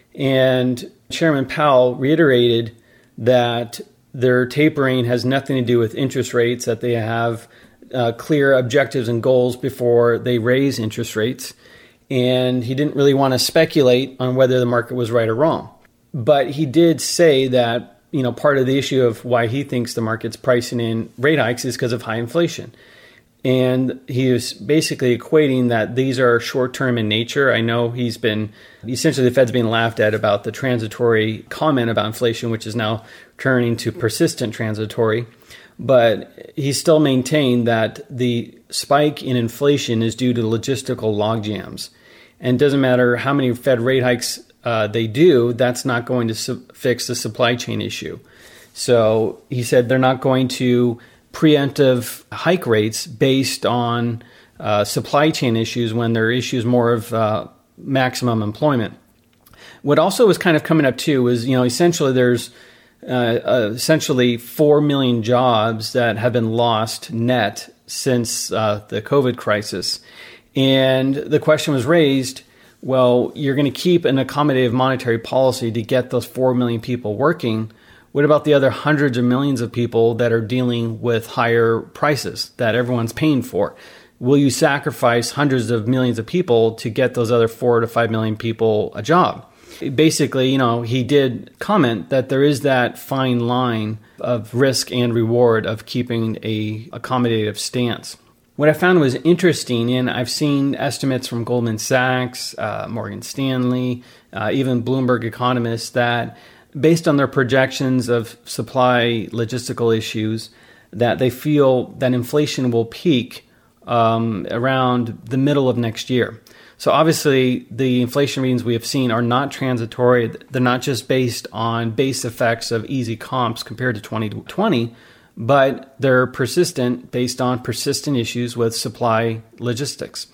P: And Chairman Powell reiterated that their tapering has nothing to do with interest rates, that they have clear objectives and goals before they raise interest rates. And he didn't really want to speculate on whether the market was right or wrong. But he did say that, part of the issue of why he thinks the market's pricing in rate hikes is because of high inflation. And he was basically equating that these are short-term in nature. I know essentially the Fed's being laughed at about the transitory comment about inflation, which is now turning to persistent transitory. But he still maintained that the spike in inflation is due to logistical logjams. And it doesn't matter how many Fed rate hikes they do, that's not going to fix the supply chain issue. So he said they're not going to preemptive hike rates based on supply chain issues when there are issues more of maximum employment. What also was kind of coming up too was, essentially there's essentially 4 million jobs that have been lost net since the COVID crisis. And the question was raised, well, you're going to keep an accommodative monetary policy to get those 4 million people working. What about the other hundreds of millions of people that are dealing with higher prices that everyone's paying for? Will you sacrifice hundreds of millions of people to get those other 4 to 5 million people a job? Basically, he did comment that there is that fine line of risk and reward of keeping a accommodative stance. What I found was interesting, and I've seen estimates from Goldman Sachs, Morgan Stanley, even Bloomberg economists, that based on their projections of supply logistical issues, that they feel that inflation will peak around the middle of next year. So obviously, the inflation readings we have seen are not transitory. They're not just based on base effects of easy comps compared to 2020, but they're persistent based on persistent issues with supply logistics.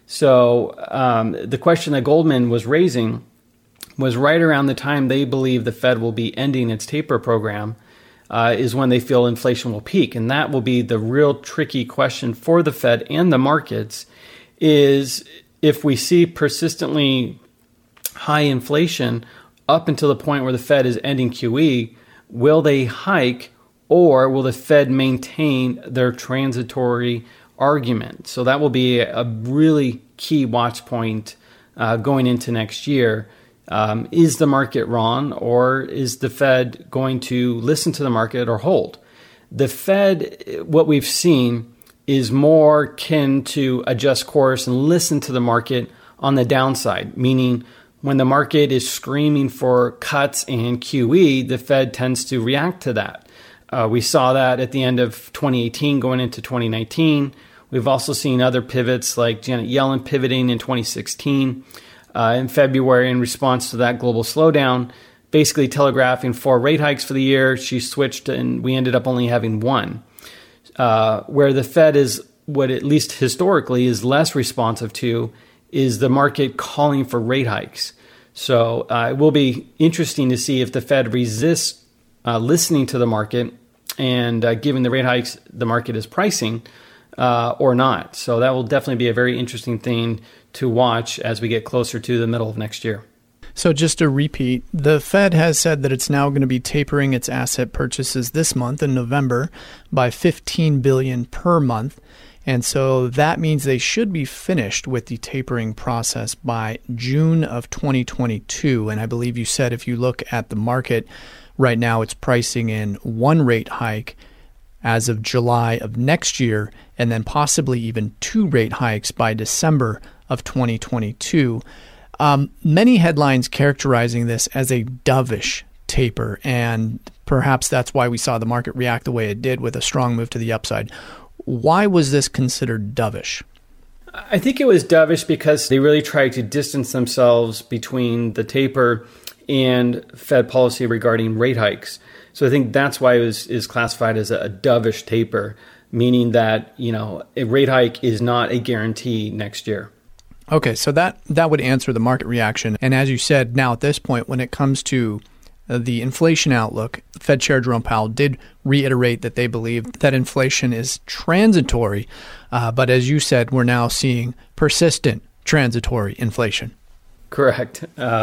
P: So the question that Goldman was raising was right around the time they believe the Fed will be ending its taper program is when they feel inflation will peak. And that will be the real tricky question for the Fed and the markets is if we see persistently high inflation up until the point where the Fed is ending QE, will they hike or will the Fed maintain their transitory argument? So that will be a really key watch point going into next year. Is the market wrong, or is the Fed going to listen to the market or hold? The Fed, what we've seen, is more kin to adjust course and listen to the market on the downside, meaning when the market is screaming for cuts and QE, the Fed tends to react to that. We saw that at the end of 2018 going into 2019. We've also seen other pivots like Janet Yellen pivoting in 2016 in February in response to that global slowdown, basically telegraphing 4 rate hikes for the year. She switched and we ended up only having 1. Where the Fed is, what at least historically is less responsive to, is the market calling for rate hikes. So it will be interesting to see if the Fed resists listening to the market and giving the rate hikes the market is pricing or not. So that will definitely be a very interesting thing to watch as we get closer to the middle of next year.
L: So just to repeat, the Fed has said that it's now going to be tapering its asset purchases this month in November by $15 billion per month. And so that means they should be finished with the tapering process by June of 2022. And I believe you said if you look at the market right now, it's pricing in 1 rate hike as of July of next year, and then possibly even 2 rate hikes by December of 2022. Many headlines characterizing this as a dovish taper, and perhaps that's why we saw the market react the way it did with a strong move to the upside. Why was this considered dovish?
P: I think it was dovish because they really tried to distance themselves between the taper and Fed policy regarding rate hikes. So I think that's why it is classified as a dovish taper, meaning that, a rate hike is not a guarantee next year.
L: Okay, so that would answer the market reaction. And as you said, now at this point, when it comes to the inflation outlook, Fed Chair Jerome Powell did reiterate that they believe that inflation is transitory. But as you said, we're now seeing persistent transitory inflation.
P: Correct.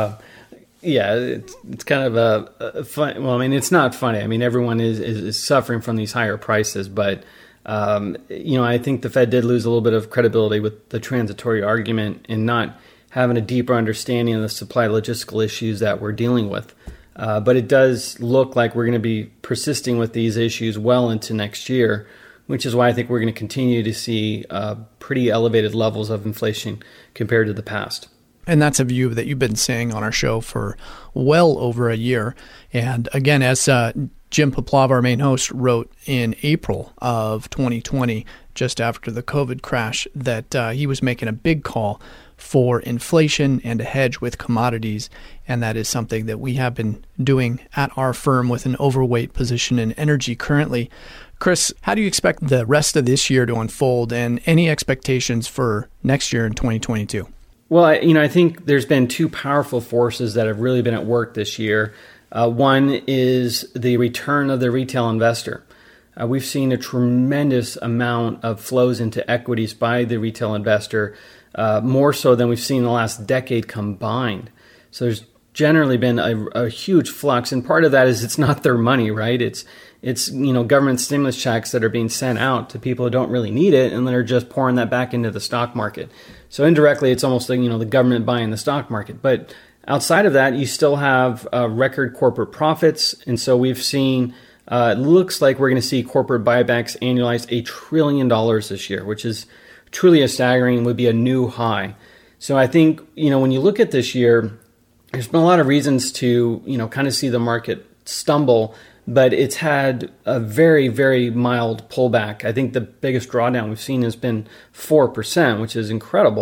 P: It's kind of a fun. Well, I mean, it's not funny. I mean, everyone is suffering from these higher prices, but I think the Fed did lose a little bit of credibility with the transitory argument and not having a deeper understanding of the supply logistical issues that we're dealing with. But it does look like we're going to be persisting with these issues well into next year, which is why I think we're going to continue to see pretty elevated levels of inflation compared to the past.
L: And that's a view that you've been saying on our show for well over a year. And again, as Jim Poplava, our main host, wrote in April of 2020, just after the COVID crash, that he was making a big call for inflation and a hedge with commodities. And that is something that we have been doing at our firm with an overweight position in energy currently. Chris, how do you expect the rest of this year to unfold, and any expectations for next year in 2022?
P: Well, I think there's been 2 powerful forces that have really been at work this year. One is the return of the retail investor. We've seen a tremendous amount of flows into equities by the retail investor, more so than we've seen in the last decade combined. So there's generally been a huge flux, and part of that is it's not their money, right? It's government stimulus checks that are being sent out to people who don't really need it, and they're just pouring that back into the stock market. So indirectly, it's almost like, the government buying the stock market. But outside of that, you still have record corporate profits. And so we've seen, it looks like we're going to see corporate buybacks annualize $1 trillion this year, which is truly a staggering, would be a new high. So I think, when you look at this year, there's been a lot of reasons to, kind of see the market stumble, but it's had a very, very mild pullback. I think the biggest drawdown we've seen has been 4%, which is incredible.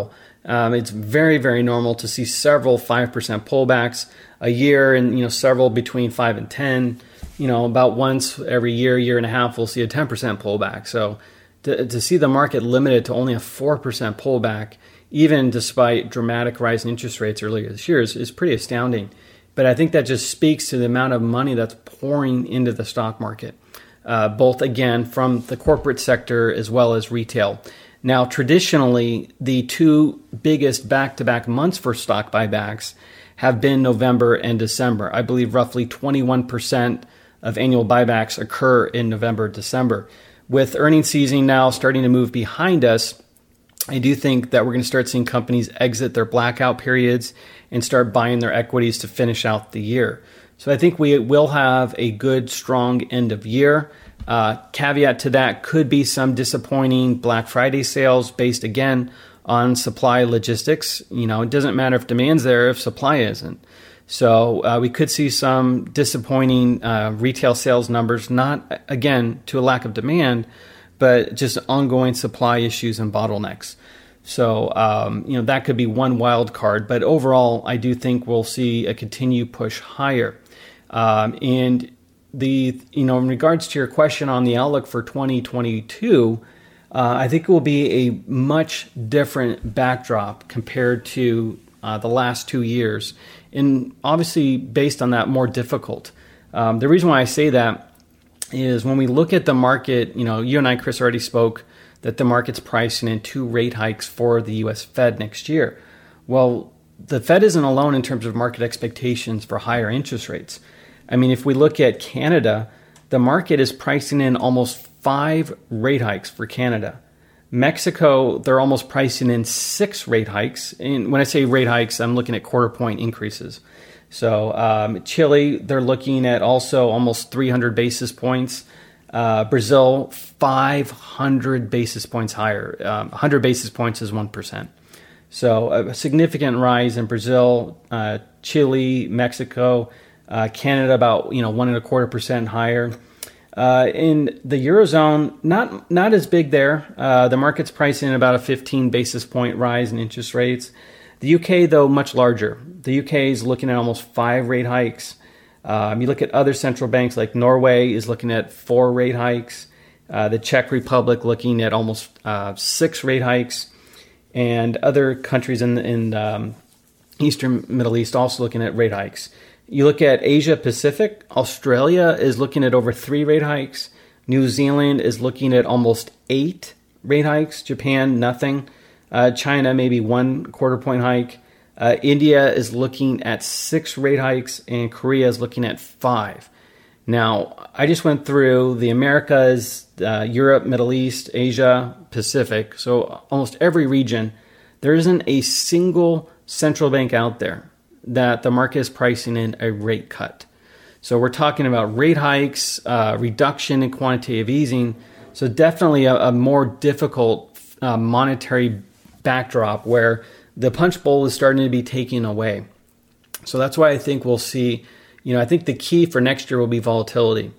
P: It's very, very normal to see several 5% pullbacks a year, and several between 5 and 10. About once every year and a half, we'll see a 10% pullback. So to see the market limited to only a 4% pullback, even despite dramatic rise in interest rates earlier this year, is pretty astounding. But I think that just speaks to the amount of money that's pouring into the stock market, both, again, from the corporate sector as well as retail. Now, traditionally, the two biggest back-to-back months for stock buybacks have been November and December. I believe roughly 21% of annual buybacks occur in November, December. With earnings season now starting to move behind us, I do think that we're going to start seeing companies exit their blackout periods and start buying their equities to finish out the year. So I think we will have a good, strong end of year. Caveat to that could be some disappointing Black Friday sales based, again, on supply logistics. It doesn't matter if demand's there if supply isn't. So we could see some disappointing retail sales numbers, not, again, to a lack of demand, but just ongoing supply issues and bottlenecks. So, that could be one wild card. But overall, I do think we'll see a continued push higher. And in regards to your question on the outlook for 2022, I think it will be a much different backdrop compared to the last 2 years. And obviously, based on that, more difficult. The reason why I say that is when we look at the market, you and I, Chris, already spoke that the market's pricing in 2 rate hikes for the U.S. Fed next year. Well, the Fed isn't alone in terms of market expectations for higher interest rates. I mean, if we look at Canada, the market is pricing in almost 5 rate hikes for Canada. Mexico, they're almost pricing in 6 rate hikes. And when I say rate hikes, I'm looking at quarter point increases. So Chile, they're looking at also almost 300 basis points. Brazil, 500 basis points higher. 100 basis points is 1%. So a significant rise in Brazil, Chile, Mexico, Canada about 1.25% higher. In the Eurozone, not as big there. The market's pricing in about a 15 basis point rise in interest rates. The UK, though, much larger. The UK is looking at almost 5 rate hikes. You look at other central banks like Norway is looking at 4 rate hikes. The Czech Republic looking at almost 6 rate hikes. And other countries in Eastern Middle East also looking at rate hikes. You look at Asia Pacific, Australia is looking at over 3 rate hikes. New Zealand is looking at almost 8 rate hikes. Japan, nothing. China, maybe 1 quarter point hike. India is looking at 6 rate hikes, and Korea is looking at 5. Now, I just went through the Americas, Europe, Middle East, Asia, Pacific. So almost every region, there isn't a single central bank out there that the market is pricing in a rate cut. So we're talking about rate hikes, reduction in quantitative easing. So definitely a more difficult monetary backdrop where the punch bowl is starting to be taken away. So that's why I think we'll see, I think the key for next year will be volatility.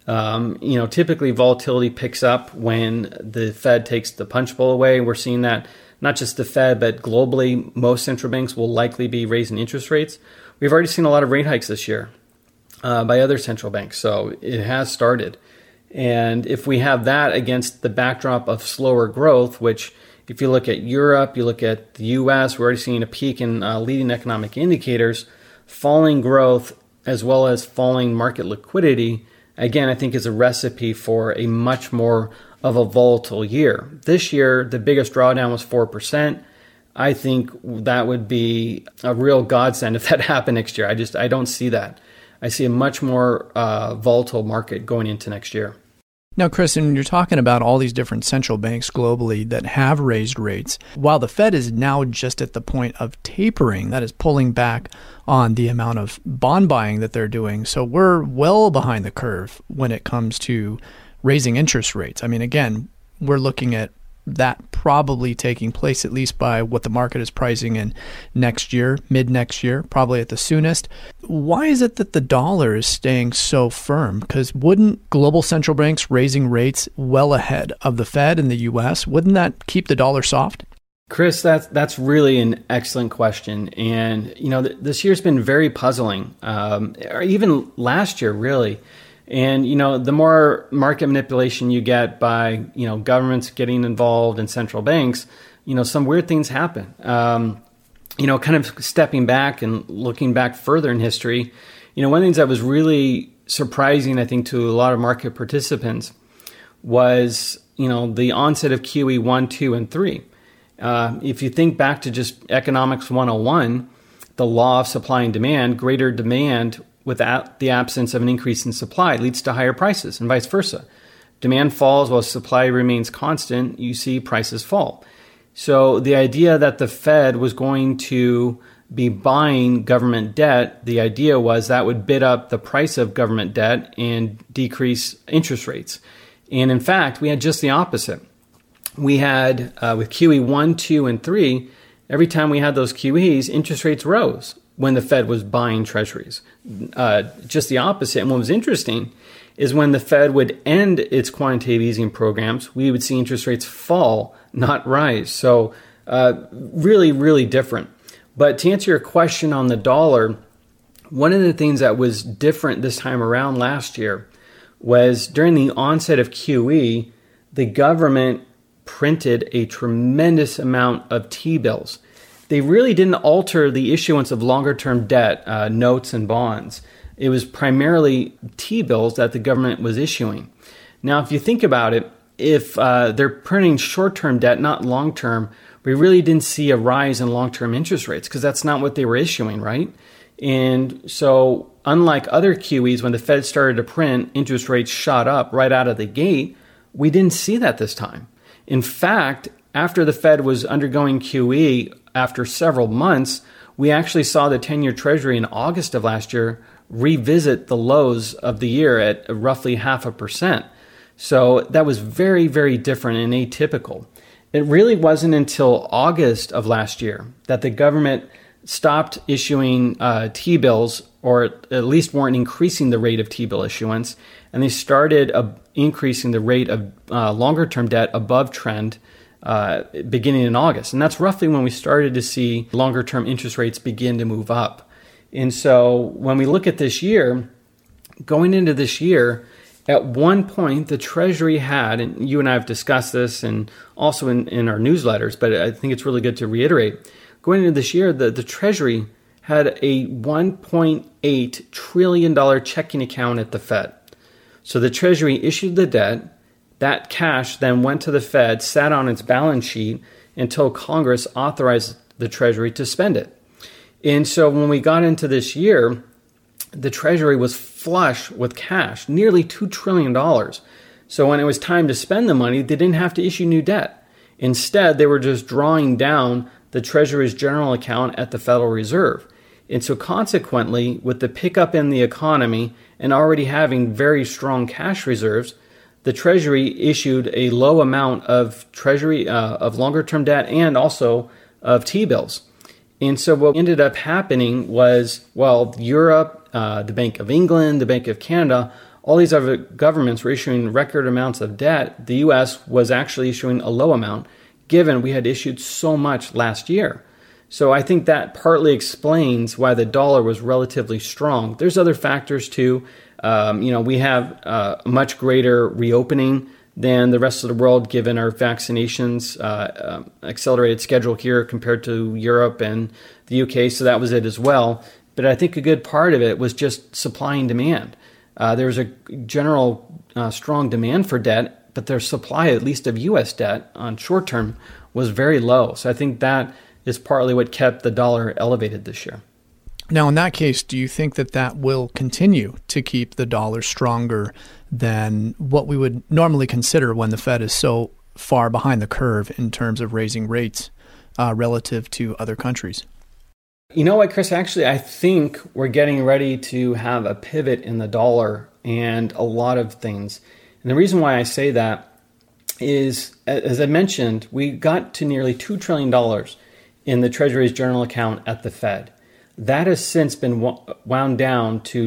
P: Typically volatility picks up when the Fed takes the punch bowl away. We're seeing that not just the Fed, but globally, most central banks will likely be raising interest rates. We've already seen a lot of rate hikes this year by other central banks. So it has started. And if we have that against the backdrop of slower growth, which if you look at Europe, you look at the U.S., we're already seeing a peak in leading economic indicators, falling growth as well as falling market liquidity, again, I think is a recipe for a much more of a volatile year. This year, the biggest drawdown was 4%. I think that would be a real godsend if that happened next year. I don't see that. I see a much more volatile market going into next year.
L: Now, Chris, when you're talking about all these different central banks globally that have raised rates, while the Fed is now just at the point of tapering, that is pulling back on the amount of bond buying that they're doing. So we're well behind the curve when it comes to raising interest rates. I mean, again, we're looking at that probably taking place at least by what the market is pricing in next year, mid next year, probably at the soonest. Why is it that the dollar is staying so firm? Because wouldn't global central banks raising rates well ahead of the Fed in the U.S., wouldn't that keep the dollar soft?
P: Chris, that's really an excellent question. And, this year's been very puzzling, or even last year, really. And, the more market manipulation you get by, governments getting involved and central banks, some weird things happen. Kind of stepping back and looking back further in history, one of the things that was really surprising, I think, to a lot of market participants was, the onset of QE 1, 2, and 3. If you think back to just economics 101, the law of supply and demand, greater demand without the absence of an increase in supply leads to higher prices and vice versa. Demand falls while supply remains constant, you see prices fall. So the idea that the Fed was going to be buying government debt, the idea was that would bid up the price of government debt and decrease interest rates. And in fact, we had just the opposite. We had, with QE 1, 2, and 3, every time we had those QEs, interest rates rose when the Fed was buying treasuries. Just the opposite. And what was interesting is when the Fed would end its quantitative easing programs, we would see interest rates fall, not rise. So really, really different. But to answer your question on the dollar, one of the things that was different this time around last year was during the onset of QE, the government printed a tremendous amount of T-bills. They really didn't alter the issuance of longer-term debt, notes and bonds. It was primarily T-bills that the government was issuing. Now, if you think about it, if they're printing short-term debt, not long-term, we really didn't see a rise in long-term interest rates because that's not what they were issuing, right? And so unlike other QEs, when the Fed started to print, interest rates shot up right out of the gate. We didn't see that this time. In fact, after the Fed was undergoing QE, after several months, we actually saw the 10-year Treasury in August of last year revisit the lows of the year at roughly 0.5%. So that was very, very different and atypical. It really wasn't until August of last year that the government stopped issuing T-bills, or at least weren't increasing the rate of T-bill issuance, and they started increasing the rate of longer-term debt above trend beginning in August. And that's roughly when we started to see longer-term interest rates begin to move up. And so when we look at this year, going into this year, at one point the Treasury had, and you and I have discussed this and also in our newsletters, but I think it's really good to reiterate, going into this year, the Treasury had a $1.8 trillion checking account at the Fed. So the Treasury issued the debt. That cash then went to the Fed, sat on its balance sheet until Congress authorized the Treasury to spend it. And so when we got into this year, the Treasury was flush with cash, nearly $2 trillion. So when it was time to spend the money, they didn't have to issue new debt. Instead, they were just drawing down the Treasury's general account at the Federal Reserve. And so consequently, with the pickup in the economy and already having very strong cash reserves, the Treasury issued a low amount of Treasury of longer-term debt and also of T-bills. And so what ended up happening was, well, Europe, the Bank of England, the Bank of Canada, all these other governments were issuing record amounts of debt. The U.S. was actually issuing a low amount, given we had issued so much last year. So I think that partly explains why the dollar was relatively strong. There's other factors too. We have a much greater reopening than the rest of the world, given our vaccinations accelerated schedule here compared to Europe and the UK. So that was it as well. But I think a good part of it was just supply and demand. There was a general strong demand for debt, but their supply, at least of U.S. debt on short term, was very low. So I think that is partly what kept the dollar elevated this year.
L: Now, in that case, do you think that that will continue to keep the dollar stronger than what we would normally consider when the Fed is so far behind the curve in terms of raising rates relative to other countries?
P: You know what, Chris? Actually, I think we're getting ready to have a pivot in the dollar and a lot of things. And the reason why I say that is, as I mentioned, we got to nearly $2 trillion in the Treasury's general account at the Fed. That has since been wound down to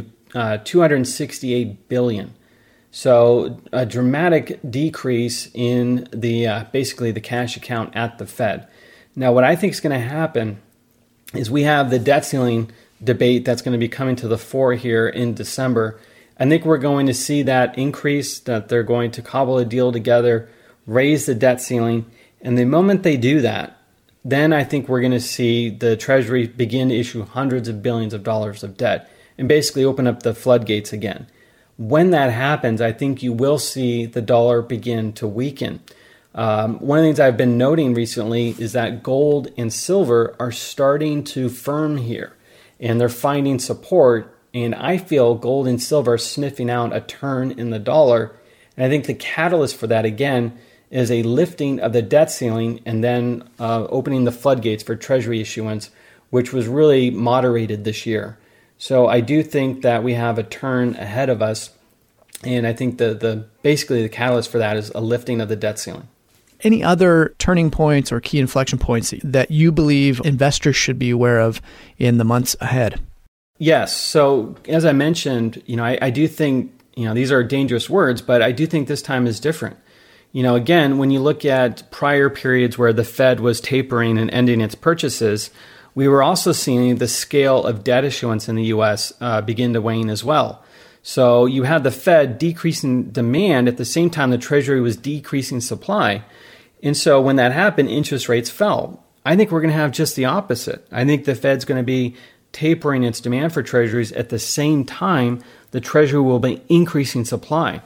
P: $268 billion. So a dramatic decrease in the basically the cash account at the Fed. Now, what I think is going to happen is we have the debt ceiling debate that's going to be coming to the fore here in December. I think we're going to see that increase, that they're going to cobble a deal together, raise the debt ceiling. And the moment they do that, then I think we're going to see the Treasury begin to issue hundreds of billions of dollars of debt and basically open up the floodgates again. When that happens, I think you will see the dollar begin to weaken. One of the things I've been noting recently is that gold and silver are starting to firm here, and they're finding support. And I feel gold and silver are sniffing out a turn in the dollar. And I think the catalyst for that, again, is a lifting of the debt ceiling and then opening the floodgates for Treasury issuance, which was really moderated this year. So I do think that we have a turn ahead of us. And I think basically the catalyst for that is a lifting of the debt ceiling.
L: Any other turning points or key inflection points that you believe investors should be aware of in the months ahead?
P: Yes. So as I mentioned, I do think, these are dangerous words, but I do think this time is different. Again, when you look at prior periods where the Fed was tapering and ending its purchases, we were also seeing the scale of debt issuance in the U.S. Begin to wane as well. So you had the Fed decreasing demand at the same time the Treasury was decreasing supply. And so when that happened, interest rates fell. I think we're going to have just the opposite. I think the Fed's going to be tapering its demand for treasuries at the same time the Treasury will be increasing supply.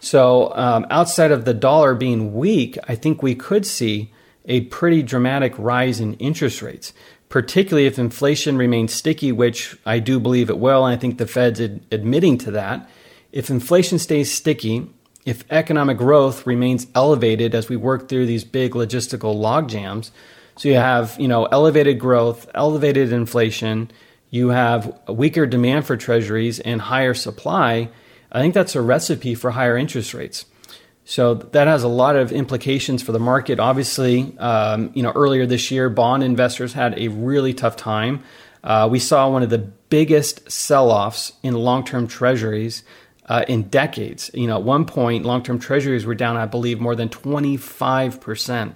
P: So outside of the dollar being weak, I think we could see a pretty dramatic rise in interest rates, particularly if inflation remains sticky, which I do believe it will, and I think the Fed's admitting to that. If inflation stays sticky, if economic growth remains elevated as we work through these big logistical logjams, so you have elevated growth, elevated inflation, you have a weaker demand for treasuries and higher supply, I think that's a recipe for higher interest rates. So that has a lot of implications for the market. Obviously, earlier this year, bond investors had a really tough time. We saw one of the biggest sell-offs in long-term treasuries in decades. At one point, long-term treasuries were down, I believe, more than 25%.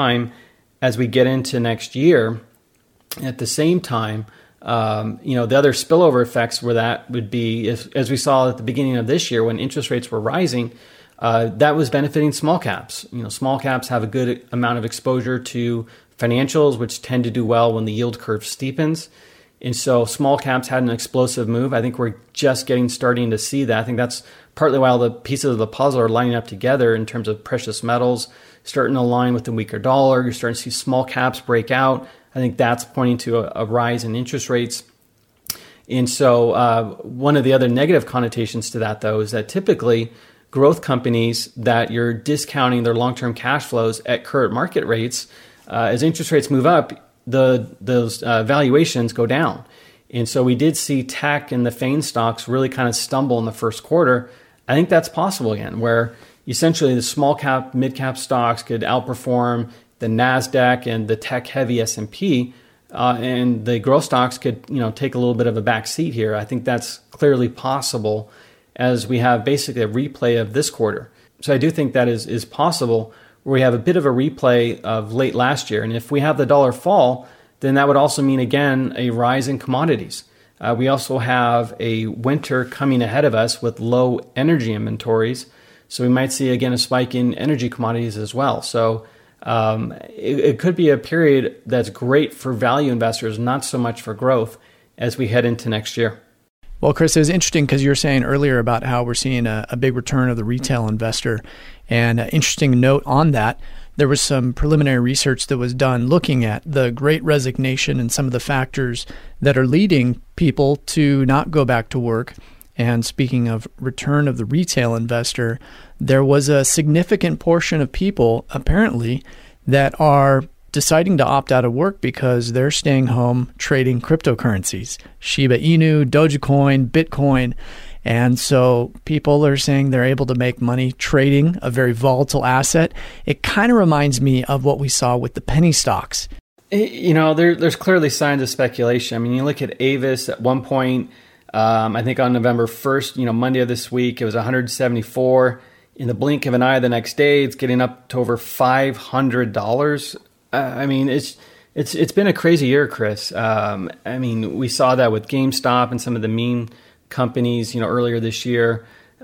P: As we get into next year, at the same time, the other spillover effects where that would be, as we saw at the beginning of this year when interest rates were rising, that was benefiting small caps. Small caps have a good amount of exposure to financials, which tend to do well when the yield curve steepens. And so small caps had an explosive move. I think we're just starting to see that. I think that's partly why all the pieces of the puzzle are lining up together in terms of precious metals, starting to align with the weaker dollar. You're starting to see small caps break out. I think that's pointing to a rise in interest rates. And so one of the other negative connotations to that, though, is that typically growth companies that you're discounting their long-term cash flows at current market rates, as interest rates move up, those valuations go down. And so we did see tech and the FANG stocks really kind of stumble in the first quarter. I think that's possible again, where essentially the small cap, mid cap stocks could outperform the NASDAQ and the tech heavy S&P, and the growth stocks could take a little bit of a back seat here. I think that's clearly possible as we have basically a replay of this quarter. So I do think that is possible, where we have a bit of a replay of late last year. And if we have the dollar fall, then that would also mean, again, a rise in commodities. We also have a winter coming ahead of us with low energy inventories. So we might see, again, a spike in energy commodities as well. So it could be a period that's great for value investors, not so much for growth as we head into next year.
L: Well, Chris, it was interesting because you were saying earlier about how we're seeing a big return of the retail investor. And an interesting note on that, there was some preliminary research that was done looking at the Great Resignation and some of the factors that are leading people to not go back to work. And speaking of return of the retail investor, there was a significant portion of people, apparently, that are deciding to opt out of work because they're staying home trading cryptocurrencies, Shiba Inu, Dogecoin, Bitcoin. And so people are saying they're able to make money trading a very volatile asset. It kind of reminds me of what we saw with the penny stocks.
P: There's clearly signs of speculation. I mean, you look at Avis at one point, I think on November 1st, Monday of this week, it was 174. In the blink of an eye the next day, it's getting up to over $500. It's been a crazy year, Chris. I mean, we saw that with GameStop and some of the meme companies, earlier this year.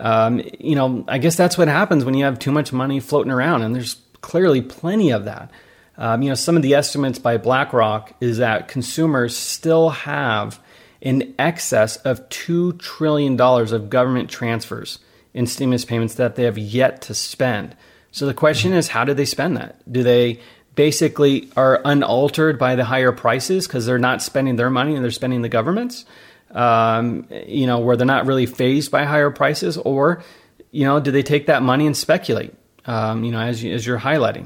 P: I guess that's what happens when you have too much money floating around, and there's clearly plenty of that. Some of the estimates by BlackRock is that consumers still have in excess of $2 trillion of government transfers in stimulus payments that they have yet to spend. So the question is, how do they spend that? Do they basically are unaltered by the higher prices because they're not spending their money and they're spending the government's? Where they're not really fazed by higher prices, or, do they take that money and speculate? As you're highlighting,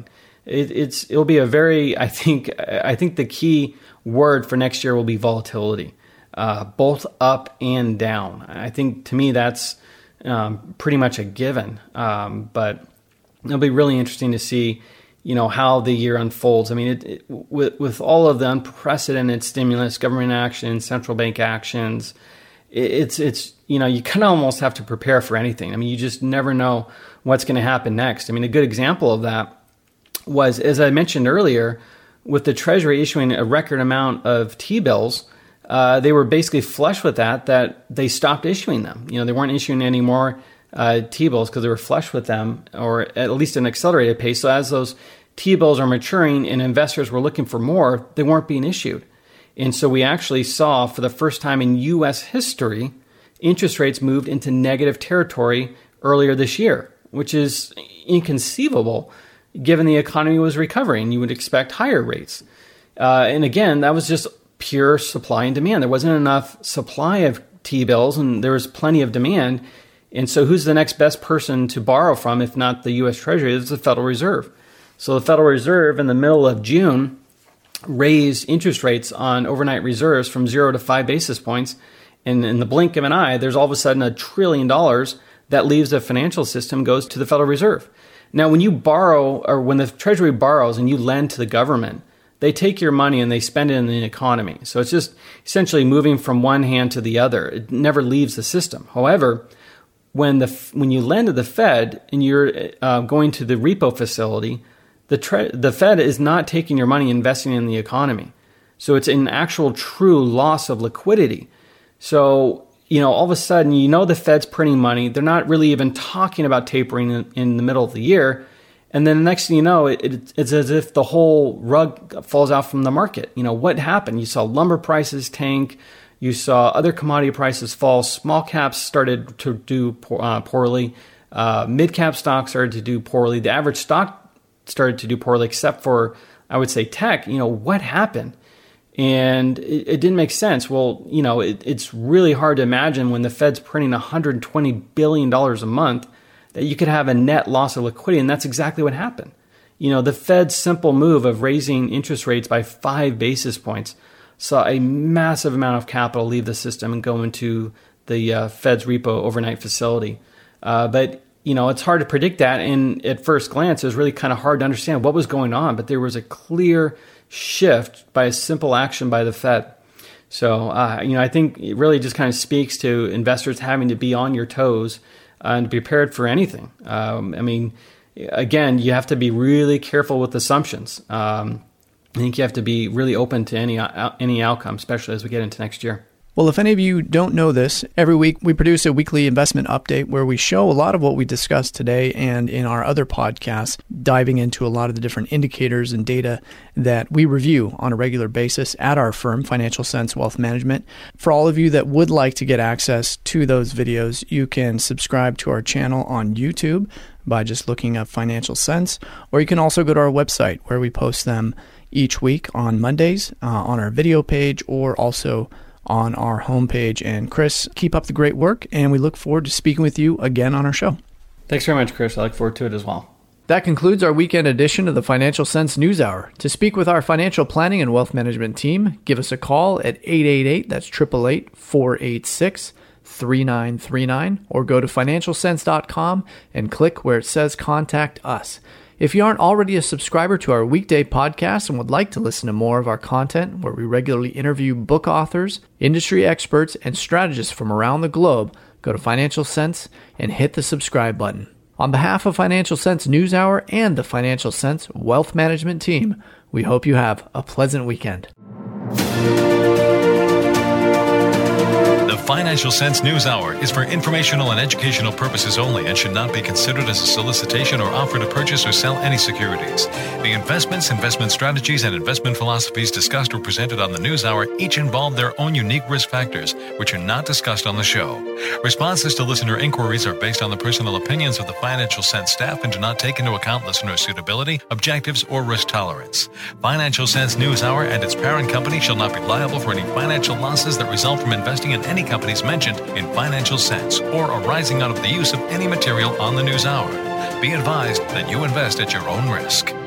P: it'll be a very, I think the key word for next year will be volatility, both up and down. I think to me that's pretty much a given, but it'll be really interesting to see, how the year unfolds. I mean, with all of the unprecedented stimulus, government action, central bank actions, it's you kind of almost have to prepare for anything. I mean, you just never know what's going to happen next. I mean, a good example of that was, as I mentioned earlier, with the Treasury issuing a record amount of T-bills, they were basically flush with that they stopped issuing them. They weren't issuing any more T-bills because they were flush with them, or at least an accelerated pace. So as those T-bills are maturing and investors were looking for more, they weren't being issued. And so we actually saw, for the first time in U.S. history, interest rates moved into negative territory earlier this year, which is inconceivable given the economy was recovering. You would expect higher rates. And again, that was just pure supply and demand. There wasn't enough supply of T-bills and there was plenty of demand. And so who's the next best person to borrow from if not the U.S. Treasury? It's the Federal Reserve. So the Federal Reserve in the middle of June raised interest rates on overnight reserves from 0 to 5 basis points. And in the blink of an eye, there's all of a sudden $1 trillion that leaves the financial system, goes to the Federal Reserve. Now, when you borrow, or when the Treasury borrows and you lend to the government, they take your money and they spend it in the economy. So it's just essentially moving from one hand to the other. It never leaves the system. However, when you lend to the Fed and you're going to the repo facility, the Fed is not taking your money and investing in the economy. So it's an actual true loss of liquidity. So, all of a sudden, the Fed's printing money. They're not really even talking about tapering in the middle of the year. And then the next thing you know, it's as if the whole rug falls out from the market. What happened? You saw lumber prices tank. You saw other commodity prices fall. Small caps started to do poorly. Mid-cap stocks started to do poorly. The average stock started to do poorly, except for, I would say, tech. What happened? And it didn't make sense. Well, it's really hard to imagine when the Fed's printing $120 billion a month that you could have a net loss of liquidity. And that's exactly what happened. The Fed's simple move of raising interest rates by 5 basis points saw a massive amount of capital leave the system and go into the Fed's repo overnight facility. But it's hard to predict that. And at first glance, it was really kind of hard to understand what was going on. But there was a clear shift by a simple action by the Fed. So, I think it really just kind of speaks to investors having to be on your toes and be prepared for anything. Again, you have to be really careful with assumptions. I think you have to be really open to any outcome, especially as we get into next year.
L: Well, if any of you don't know this, every week we produce a weekly investment update where we show a lot of what we discussed today and in our other podcasts, diving into a lot of the different indicators and data that we review on a regular basis at our firm, Financial Sense Wealth Management. For all of you that would like to get access to those videos, you can subscribe to our channel on YouTube by just looking up Financial Sense, or you can also go to our website where we post them each week on Mondays on our video page or also on our homepage. And Chris, keep up the great work, and we look forward to speaking with you again on our show.
P: Thanks very much, Chris. I look forward to it as well.
L: That concludes our weekend edition of the Financial Sense News Hour. To speak with our financial planning and wealth management team, give us a call at 888, that's 888-486-3939, or go to financialsense.com and click where it says Contact Us. If you aren't already a subscriber to our weekday podcast and would like to listen to more of our content, where we regularly interview book authors, industry experts, and strategists from around the globe, go to Financial Sense and hit the subscribe button. On behalf of Financial Sense NewsHour and the Financial Sense Wealth Management team, we hope you have a pleasant weekend.
A: The Financial Sense NewsHour is for informational and educational purposes only and should not be considered as a solicitation or offer to purchase or sell any securities. The investments, investment strategies, and investment philosophies discussed or presented on the NewsHour each involve their own unique risk factors, which are not discussed on the show. Responses to listener inquiries are based on the personal opinions of the Financial Sense staff and do not take into account listener suitability, objectives, or risk tolerance. Financial Sense NewsHour and its parent company shall not be liable for any financial losses that result from investing in any companies mentioned in Financial Sense or arising out of the use of any material on the NewsHour. Be advised that you invest at your own risk.